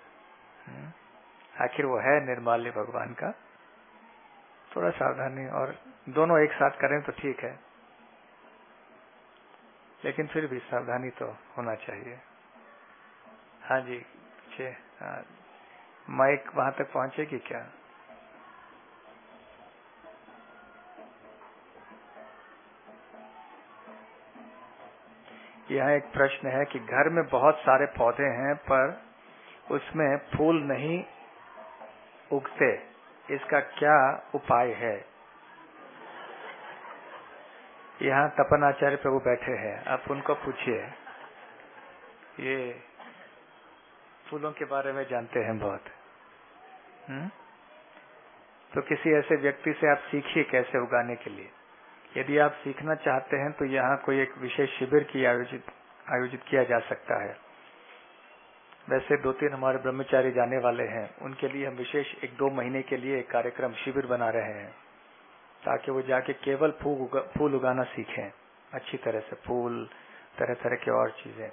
S1: आखिर वो है निर्माल्य भगवान का, थोड़ा सावधानी, और दोनों एक साथ करें तो ठीक है, लेकिन फिर भी सावधानी तो होना चाहिए। हाँ जी, पीछे माइक वहां तक पहुंचेगी क्या? यहाँ एक प्रश्न है कि घर में बहुत सारे पौधे हैं पर उसमें फूल नहीं उगते, इसका क्या उपाय है? यहाँ तपन आचार्य प्रभु बैठे हैं, आप उनको पूछिए, ये फूलों के बारे में जानते हैं बहुत। तो किसी ऐसे व्यक्ति से आप सीखिए कैसे उगाने के लिए। यदि आप सीखना चाहते हैं तो यहाँ कोई एक विशेष शिविर की आयोजित किया जा सकता है। वैसे 2-3 हमारे ब्रह्मचारी जाने वाले हैं, उनके लिए हम विशेष 1-2 महीने के लिए एक कार्यक्रम शिविर बना रहे हैं ताकि वो जाके केवल फूल उगाना सीखें अच्छी तरह से, फूल, तरह तरह के और चीजें।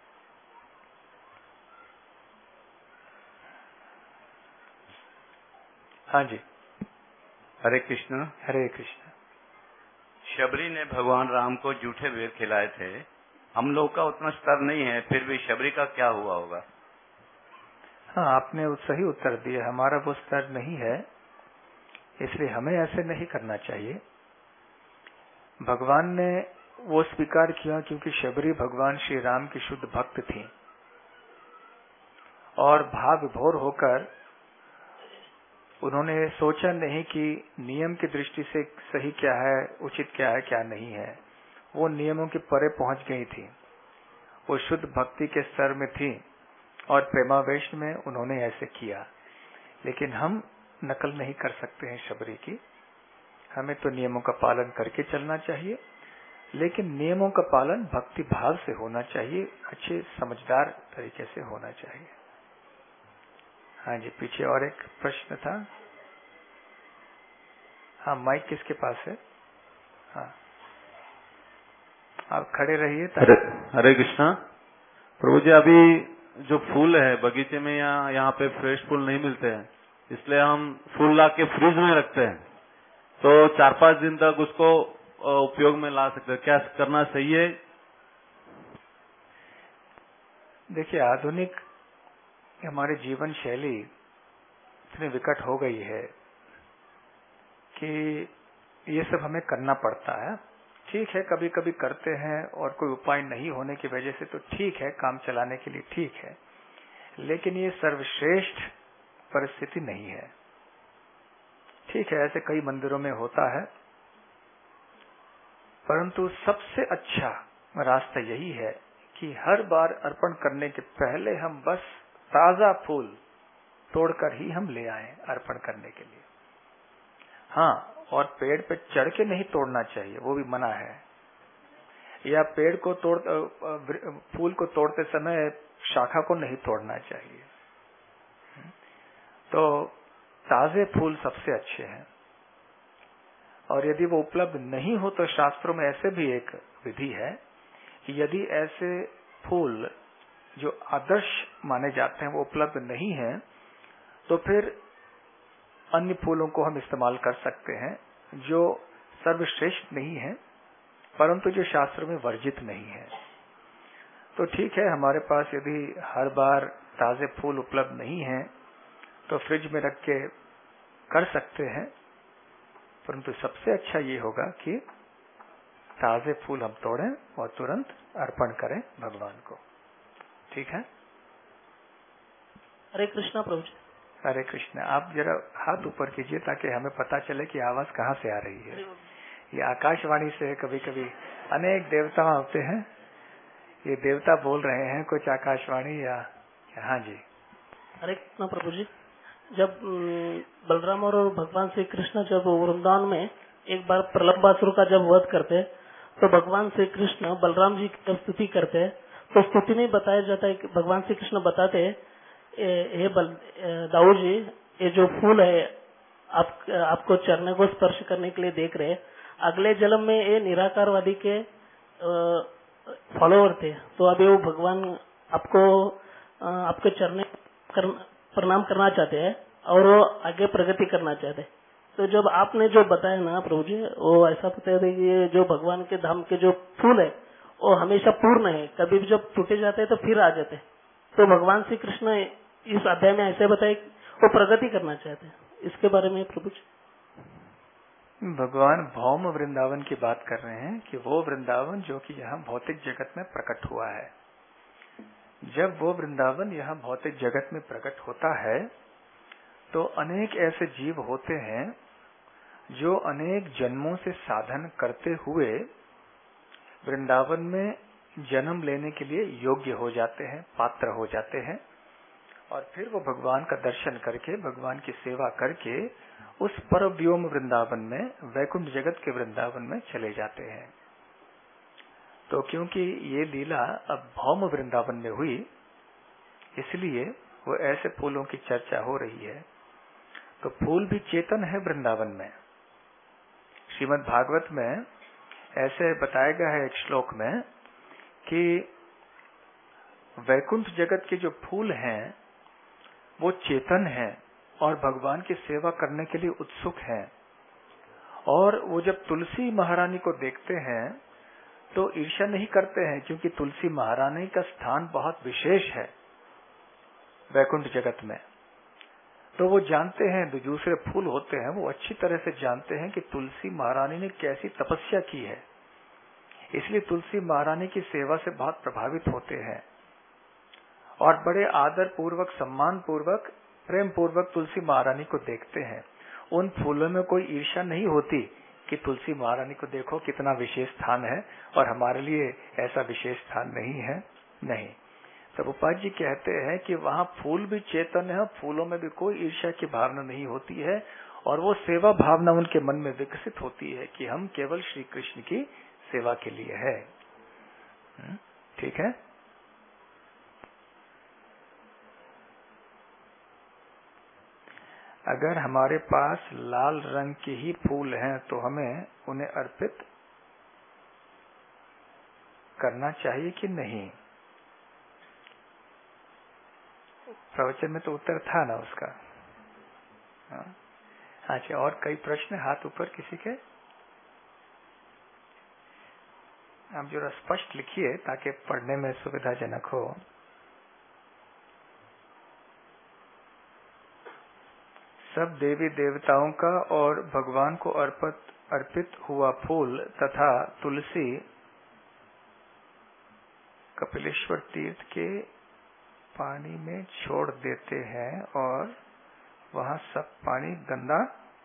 S1: हाँ जी,
S3: हरे कृष्ण।
S1: हरे कृष्ण।
S3: शबरी ने भगवान राम को जूठे बेर खिलाए थे, हम लोग का उतना स्तर नहीं है, फिर भी शबरी का क्या हुआ होगा?
S1: हाँ, आपने सही उत्तर दिया, हमारा वो स्तर नहीं है, इसलिए हमें ऐसे नहीं करना चाहिए। भगवान ने वो स्वीकार किया क्योंकि शबरी भगवान श्री राम की शुद्ध भक्त थी और भाव विभोर होकर उन्होंने सोचा नहीं कि नियम की दृष्टि से सही क्या है, उचित क्या है, क्या नहीं है। वो नियमों के परे पहुंच गई थी, वो शुद्ध भक्ति के स्तर में थी और प्रेमावेश में उन्होंने ऐसे किया। लेकिन हम नकल नहीं कर सकते हैं शबरी की, हमें तो नियमों का पालन करके चलना चाहिए, लेकिन नियमों का पालन भक्ति भाव से होना चाहिए, अच्छे समझदार तरीके से होना चाहिए। हाँ जी, पीछे और एक प्रश्न था। हाँ, माइक किसके पास है? हाँ, आप खड़े रहिए।
S4: हरे कृष्णा। प्रभु जी, अभी जो फूल है बगीचे में या यहाँ पे फ्रेश फूल नहीं मिलते हैं, इसलिए हम फूल ला के फ्रिज में रखते हैं, तो 4-5 दिन तक उसको उपयोग में ला सकते हैं, क्या करना सही है?
S1: देखिए, आधुनिक हमारी जीवन शैली इतनी विकट हो गई है कि ये सब हमें करना पड़ता है। ठीक है, कभी कभी करते हैं और कोई उपाय नहीं होने की वजह से तो ठीक है, काम चलाने के लिए ठीक है, लेकिन ये सर्वश्रेष्ठ परिस्थिति नहीं है। ठीक है, ऐसे कई मंदिरों में होता है, परंतु सबसे अच्छा रास्ता यही है कि हर बार अर्पण करने के पहले हम बस ताजा फूल तोड़कर ही हम ले आए अर्पण करने के लिए। हाँ, और पेड़ पे चढ़ के नहीं तोड़ना चाहिए, वो भी मना है। या पेड़ को फूल को तोड़ते समय शाखा को नहीं तोड़ना चाहिए। तो ताजे फूल सबसे अच्छे हैं, और यदि वो उपलब्ध नहीं हो तो शास्त्रों में ऐसे भी एक विधि है कि यदि ऐसे फूल जो आदर्श माने जाते हैं वो उपलब्ध नहीं है तो फिर अन्य फूलों को हम इस्तेमाल कर सकते हैं जो सर्वश्रेष्ठ नहीं है परंतु जो शास्त्र में वर्जित नहीं है। तो ठीक है, हमारे पास यदि हर बार ताजे फूल उपलब्ध नहीं है तो फ्रिज में रख के कर सकते हैं, परंतु सबसे अच्छा ये होगा कि ताजे फूल हम तोड़ें और तुरंत अर्पण करें भगवान को। ठीक है?
S5: हरे कृष्णा प्रभु जी।
S1: हरे कृष्ण। आप जरा हाथ ऊपर कीजिए ताकि हमें पता चले कि आवाज कहाँ से आ रही है। ये आकाशवाणी से कभी कभी अनेक देवता होते हैं, ये देवता बोल रहे हैं कुछ आकाशवाणी या हाँ जी।
S5: हरे कृष्णा प्रभु जी। जब बलराम और भगवान श्री कृष्ण जब वृंदावन में एक बार प्रलंबासुर का जब वध करते तो भगवान श्री कृष्ण बलराम जी की जब स्तुति करते तो स्तुति में बताया जाता है कि भगवान श्री कृष्ण बताते हे दाऊ जी, ये जो फूल है आपको चरने को स्पर्श करने के लिए देख रहे, अगले जन्म में ये निराकारवादी के फॉलोअर थे, तो अभी वो भगवान आपके चरने प्रणाम करना चाहते हैं और वो आगे प्रगति करना चाहते हैं। तो जब आपने जो बताया ना प्रभु जी, वो ऐसा बताया था कि ये जो भगवान के धाम के जो फूल है वो हमेशा पूर्ण है, कभी भी जब टूटे जाते हैं तो फिर आ जाते हैं। तो भगवान श्री कृष्ण इस अध्याय में ऐसे बताए वो प्रगति करना चाहते हैं, इसके बारे में प्रभु जी।
S1: भगवान भौम वृंदावन की बात कर रहे हैं कि वो वृंदावन जो कि यहाँ भौतिक जगत में प्रकट हुआ है। जब वो वृंदावन यहाँ भौतिक जगत में प्रकट होता है तो अनेक ऐसे जीव होते हैं जो अनेक जन्मों से साधन करते हुए वृंदावन में जन्म लेने के लिए योग्य हो जाते हैं, पात्र हो जाते हैं, और फिर वो भगवान का दर्शन करके भगवान की सेवा करके उस परव्योम वृंदावन में, वैकुंठ जगत के वृंदावन में चले जाते हैं। तो क्योंकि ये लीला अब भौम वृंदावन में हुई, इसलिए वो ऐसे फूलों की चर्चा हो रही है। तो फूल भी चेतन है वृंदावन में। श्रीमद् भागवत में ऐसे बताया गया है एक श्लोक में कि वैकुंठ जगत के जो फूल हैं वो चेतन हैं और भगवान की सेवा करने के लिए उत्सुक हैं, और वो जब तुलसी महारानी को देखते हैं तो ईर्ष्या नहीं करते हैं, क्योंकि तुलसी महारानी का स्थान बहुत विशेष है वैकुंठ जगत में। तो वो जानते हैं, जो दूसरे फूल होते हैं वो अच्छी तरह से जानते हैं कि तुलसी महारानी ने कैसी तपस्या की है, इसलिए तुलसी महारानी की सेवा से बहुत प्रभावित होते हैं और बड़े आदर पूर्वक, सम्मान पूर्वक, प्रेम पूर्वक तुलसी महारानी को देखते हैं। उन फूलों में कोई ईर्ष्या नहीं होती कि तुलसी महारानी को देखो कितना विशेष स्थान है और हमारे लिए ऐसा विशेष स्थान नहीं है। नहीं, प्रभुपाद जी कहते हैं कि वहाँ फूल भी चेतन है, फूलों में भी कोई ईर्ष्या की भावना नहीं होती है, और वो सेवा भावना उनके मन में विकसित होती है कि हम केवल श्री कृष्ण की सेवा के लिए है। ठीक है? अगर हमारे पास लाल रंग के ही फूल हैं तो हमें उन्हें अर्पित करना चाहिए कि नहीं? प्रवचन में तो उत्तर था ना उसका। अच्छा, और कई प्रश्न? हाथ ऊपर किसी के? आप जरा स्पष्ट लिखिए ताकि पढ़ने में सुविधाजनक हो। सब देवी देवताओं का और भगवान को अर्पित हुआ फूल तथा तुलसी कपिलेश्वर तीर्थ के पानी में छोड़ देते हैं और वहां सब पानी गंदा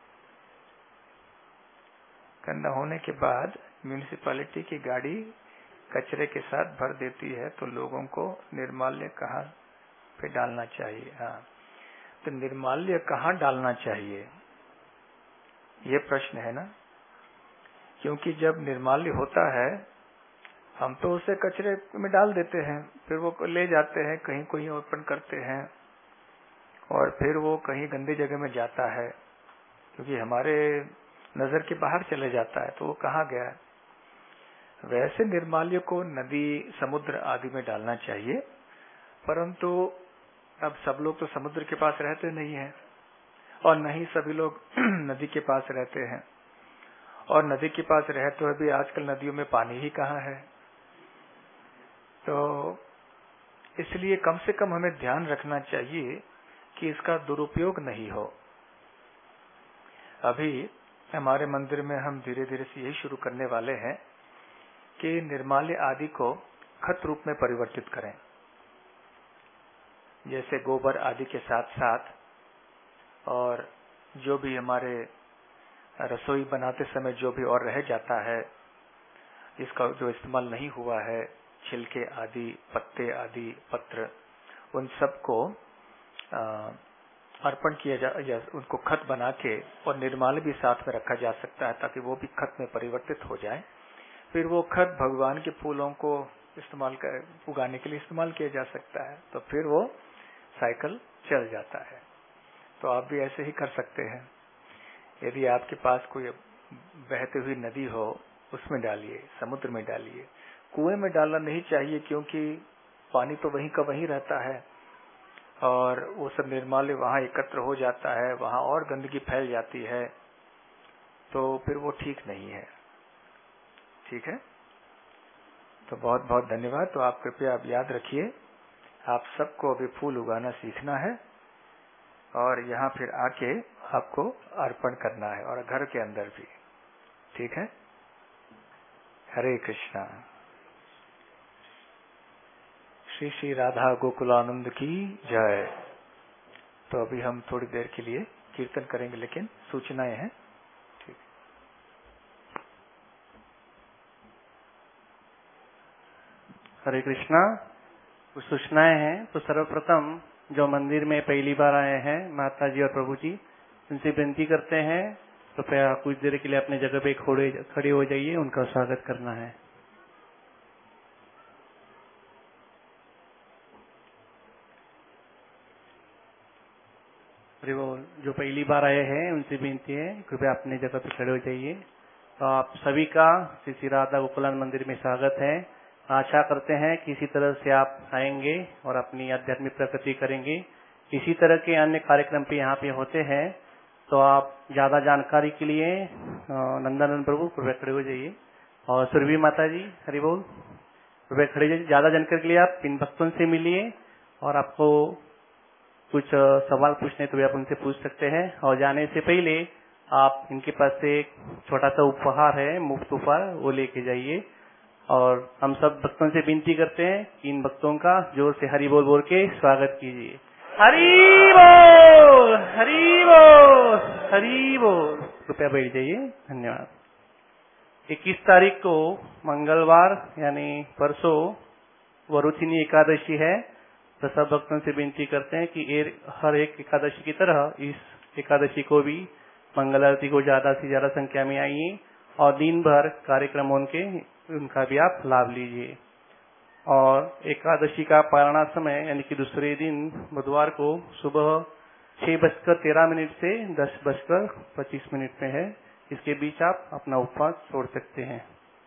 S1: होने के बाद म्यूनिसिपैलिटी की गाड़ी कचरे के साथ भर देती है, तो लोगों को निर्माल्य कहाँ पे डालना चाहिए? हाँ, तो निर्माल्य कहाँ डालना चाहिए, ये प्रश्न है ना। क्योंकि जब निर्माल्य होता है, हम तो उसे कचरे में डाल देते हैं, फिर वो ले जाते हैं कहीं कोई अर्पण करते हैं और फिर वो कहीं गंदी जगह में जाता है क्योंकि हमारे नजर के बाहर चले जाता है, तो वो कहाँ गया है। वैसे निर्माल्य को नदी समुद्र आदि में डालना चाहिए, परंतु अब सब लोग तो समुद्र के पास रहते नहीं हैं और नहीं सभी लोग नदी के पास रहते हैं, और नदी के पास रहते हुए भी आजकल नदियों में पानी ही कहाँ है। तो इसलिए कम से कम हमें ध्यान रखना चाहिए कि इसका दुरुपयोग नहीं हो। अभी हमारे मंदिर में हम धीरे धीरे से यही शुरू करने वाले हैं कि निर्माल्य आदि को खत रूप में परिवर्तित करें। जैसे गोबर आदि के साथ साथ और जो भी हमारे रसोई बनाते समय जो भी और रह जाता है, इसका जो इस्तेमाल नहीं हुआ है, छिलके आदि, पत्ते आदि, पत्र, उन सबको अर्पण किया या उनको खत बना के और निर्माल्य भी साथ में रखा जा सकता है ताकि वो भी खत में परिवर्तित हो जाए। फिर वो खत भगवान के फूलों को इस्तेमाल कर उगाने के लिए इस्तेमाल किया जा सकता है, तो फिर वो साइकिल चल जाता है। तो आप भी ऐसे ही कर सकते हैं। यदि आपके पास कोई बहती हुई नदी हो उसमें डालिए, समुद्र में डालिए। कुएं में डालना नहीं चाहिए क्योंकि पानी तो वहीं का वहीं रहता है और वो सब निर्माल्य वहां एकत्र हो जाता है, वहां और गंदगी फैल जाती है, तो फिर वो ठीक नहीं है। ठीक है, तो बहुत बहुत धन्यवाद। तो आप कृपया आप याद रखिए, आप सबको अभी फूल उगाना सीखना है और यहाँ फिर आके आपको अर्पण करना है और घर के अंदर भी। ठीक है, हरे कृष्णा। श्री श्री राधा गोकुलानंद की जय। तो अभी हम थोड़ी देर के लिए कीर्तन करेंगे, लेकिन सूचनाएं हैं। ठीक,
S6: हरे कृष्णा। कुछ सूचनाएं हैं। तो सर्वप्रथम जो मंदिर में पहली बार आए हैं माता जी और प्रभु जी, उनसे विनती करते हैं कृपया कुछ देर के लिए अपने जगह पे खड़े हो जाइए, उनका स्वागत करना है। जो पहली बार आए हैं उनसे विनती है कृपया अपने जगह पे खड़े हो जाइए। तो आप सभी का श्री श्री राधा गोकुलानंद मंदिर में स्वागत है। आशा करते हैं कि इसी तरह से आप आएंगे और अपनी आध्यात्मिक प्रगति करेंगे। इसी तरह के अन्य कार्यक्रम पे यहाँ पे होते हैं, तो आप ज्यादा जानकारी के लिए नंदनंदन प्रभु कृपया खड़े हो जाइए और सुरभि माता जी हरि बोल कृपया खड़े जाइए। ज्यादा जानकारी के लिए आप इन भक्तों से मिलिए और आपको कुछ सवाल पूछने तो भी आप उनसे पूछ सकते हैं। और जाने से पहले आप इनके पास से एक छोटा सा उपहार है, मुफ्त उपहार, वो लेके जाइए। और हम सब भक्तों से विनती करते हैं कि इन भक्तों का जोर से हरि बोल बोल के स्वागत कीजिए। हरि बोल, हरि बोल, हरि बोल। कृपया बैठ जाइए, धन्यवाद। 21 तारीख को मंगलवार यानी परसों वरुथिनी एकादशी है। तो सब भक्तों से विनती करते हैं कि हर एक एकादशी की तरह इस एकादशी को भी मंगल आरती को ज्यादा से ज्यादा संख्या में आइए और दिन भर कार्यक्रम उनका भी आप लाभ लीजिए। और एकादशी का पारणा समय यानी कि दूसरे दिन बुधवार को सुबह 6:13 से 10:25 में है। इसके बीच आप अपना उपवास छोड़ सकते हैं।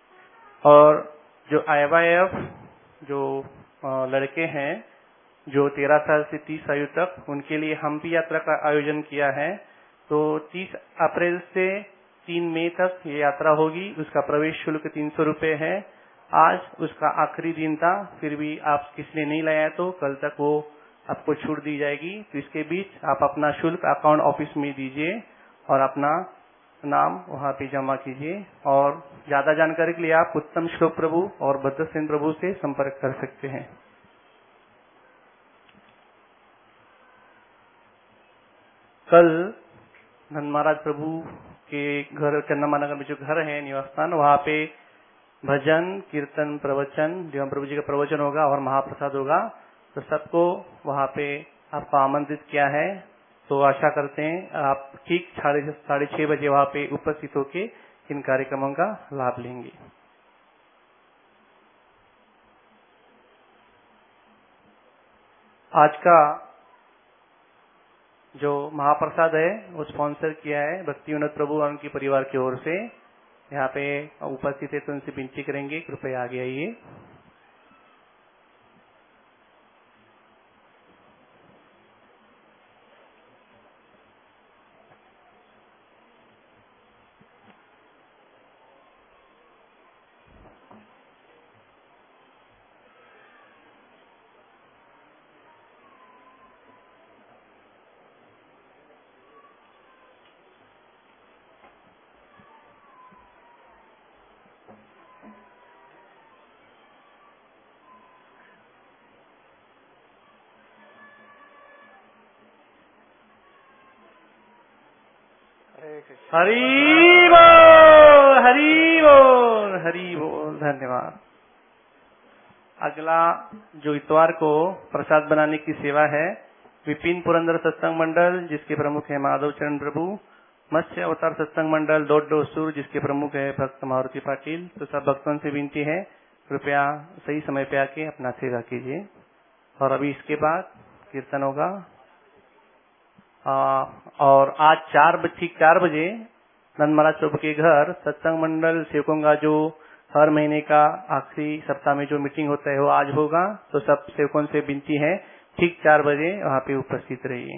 S6: और जो IYF जो लड़के हैं जो 13 साल से 30 आयु तक, उनके लिए हम्पी यात्रा का आयोजन किया है। तो 30 अप्रैल से 3 मई तक ये यात्रा होगी। उसका प्रवेश शुल्क 300 रुपए है। आज उसका आखिरी दिन था, फिर भी आप किसी ने नहीं लाया तो कल तक वो आपको छूट दी जाएगी। तो इसके बीच आप अपना शुल्क अकाउंट ऑफिस में दीजिए और अपना नाम वहाँ पे जमा कीजिए। और ज्यादा जानकारी के लिए आप उत्तम श्लोक प्रभु और भद्रसेन प्रभु से संपर्क कर सकते हैं। कल नंद महाराज प्रभु के घर चंद्रमानगर में जो घर है निवास स्थान, वहाँ पे भजन कीर्तन प्रवचन देव प्रभु जी का प्रवचन होगा और महाप्रसाद होगा। तो सबको वहाँ पे आपको आमंत्रित किया है। तो आशा करते हैं आप ठीक 6:30 बजे वहाँ पे उपस्थित होके इन कार्यक्रमों का लाभ लेंगे। आज का जो महाप्रसाद है वो स्पॉन्सर किया है भक्ति विनोद प्रभु और उनके परिवार की ओर से। यहाँ पे उपस्थित है तो उनसे विनती करेंगे कृपया आगे आइए। हरि बोल, हरि बोल, हरि बोल। धन्यवाद। अगला जो इतवार को प्रसाद बनाने की सेवा है विपिन पुरंदर सत्संग मंडल जिसके प्रमुख है माधव चरण प्रभु, मत्स्य अवतार सत्संग मंडल डोडोसूर जिसके प्रमुख है भक्त मारुति पाटिल। तो सब भक्तों से विनती है कृपया सही समय पे आके अपना सेवा कीजिए। और अभी इसके बाद कीर्तन होगा और आज 4 बजे नंद महाराज चौक के घर सत्संग मंडल सेवकों का जो हर महीने का आखिरी सप्ताह में जो मीटिंग होता है वो आज होगा। तो सब सेवकों से विनती है ठीक 4 बजे वहाँ पे उपस्थित रहिए।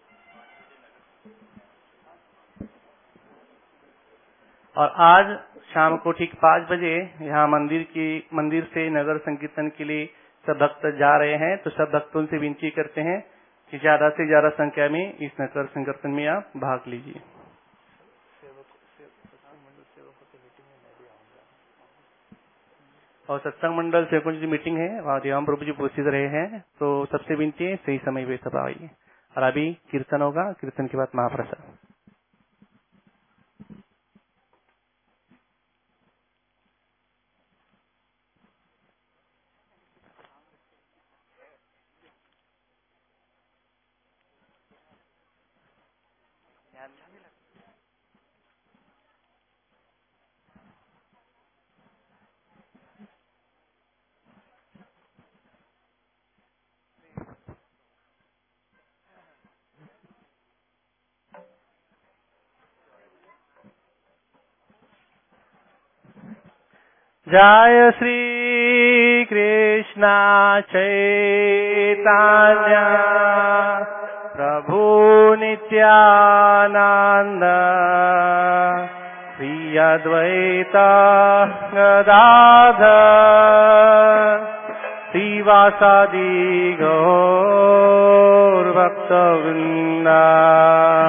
S6: और आज शाम को ठीक 5 बजे यहाँ मंदिर से नगर संकीर्तन के लिए सब भक्त जा रहे हैं। तो सब भक्तों से विनती करते हैं कि ज्यादा से ज्यादा संख्या में इस नगर संकीर्तन में आप भाग लीजिए। और सत्संग मंडल सेवकों की मीटिंग है वहाँ देवाम प्रभु जी उपस्थित रहे हैं। तो सबसे विनती है सही समय पे सब आइए। और अभी कीर्तन होगा, कीर्तन के बाद महाप्रसाद। जय श्री कृष्ण चैतन्य प्रभु नित्यानंद श्री अद्वैत गदाधर श्रीवासादि गौर भक्तवृंद।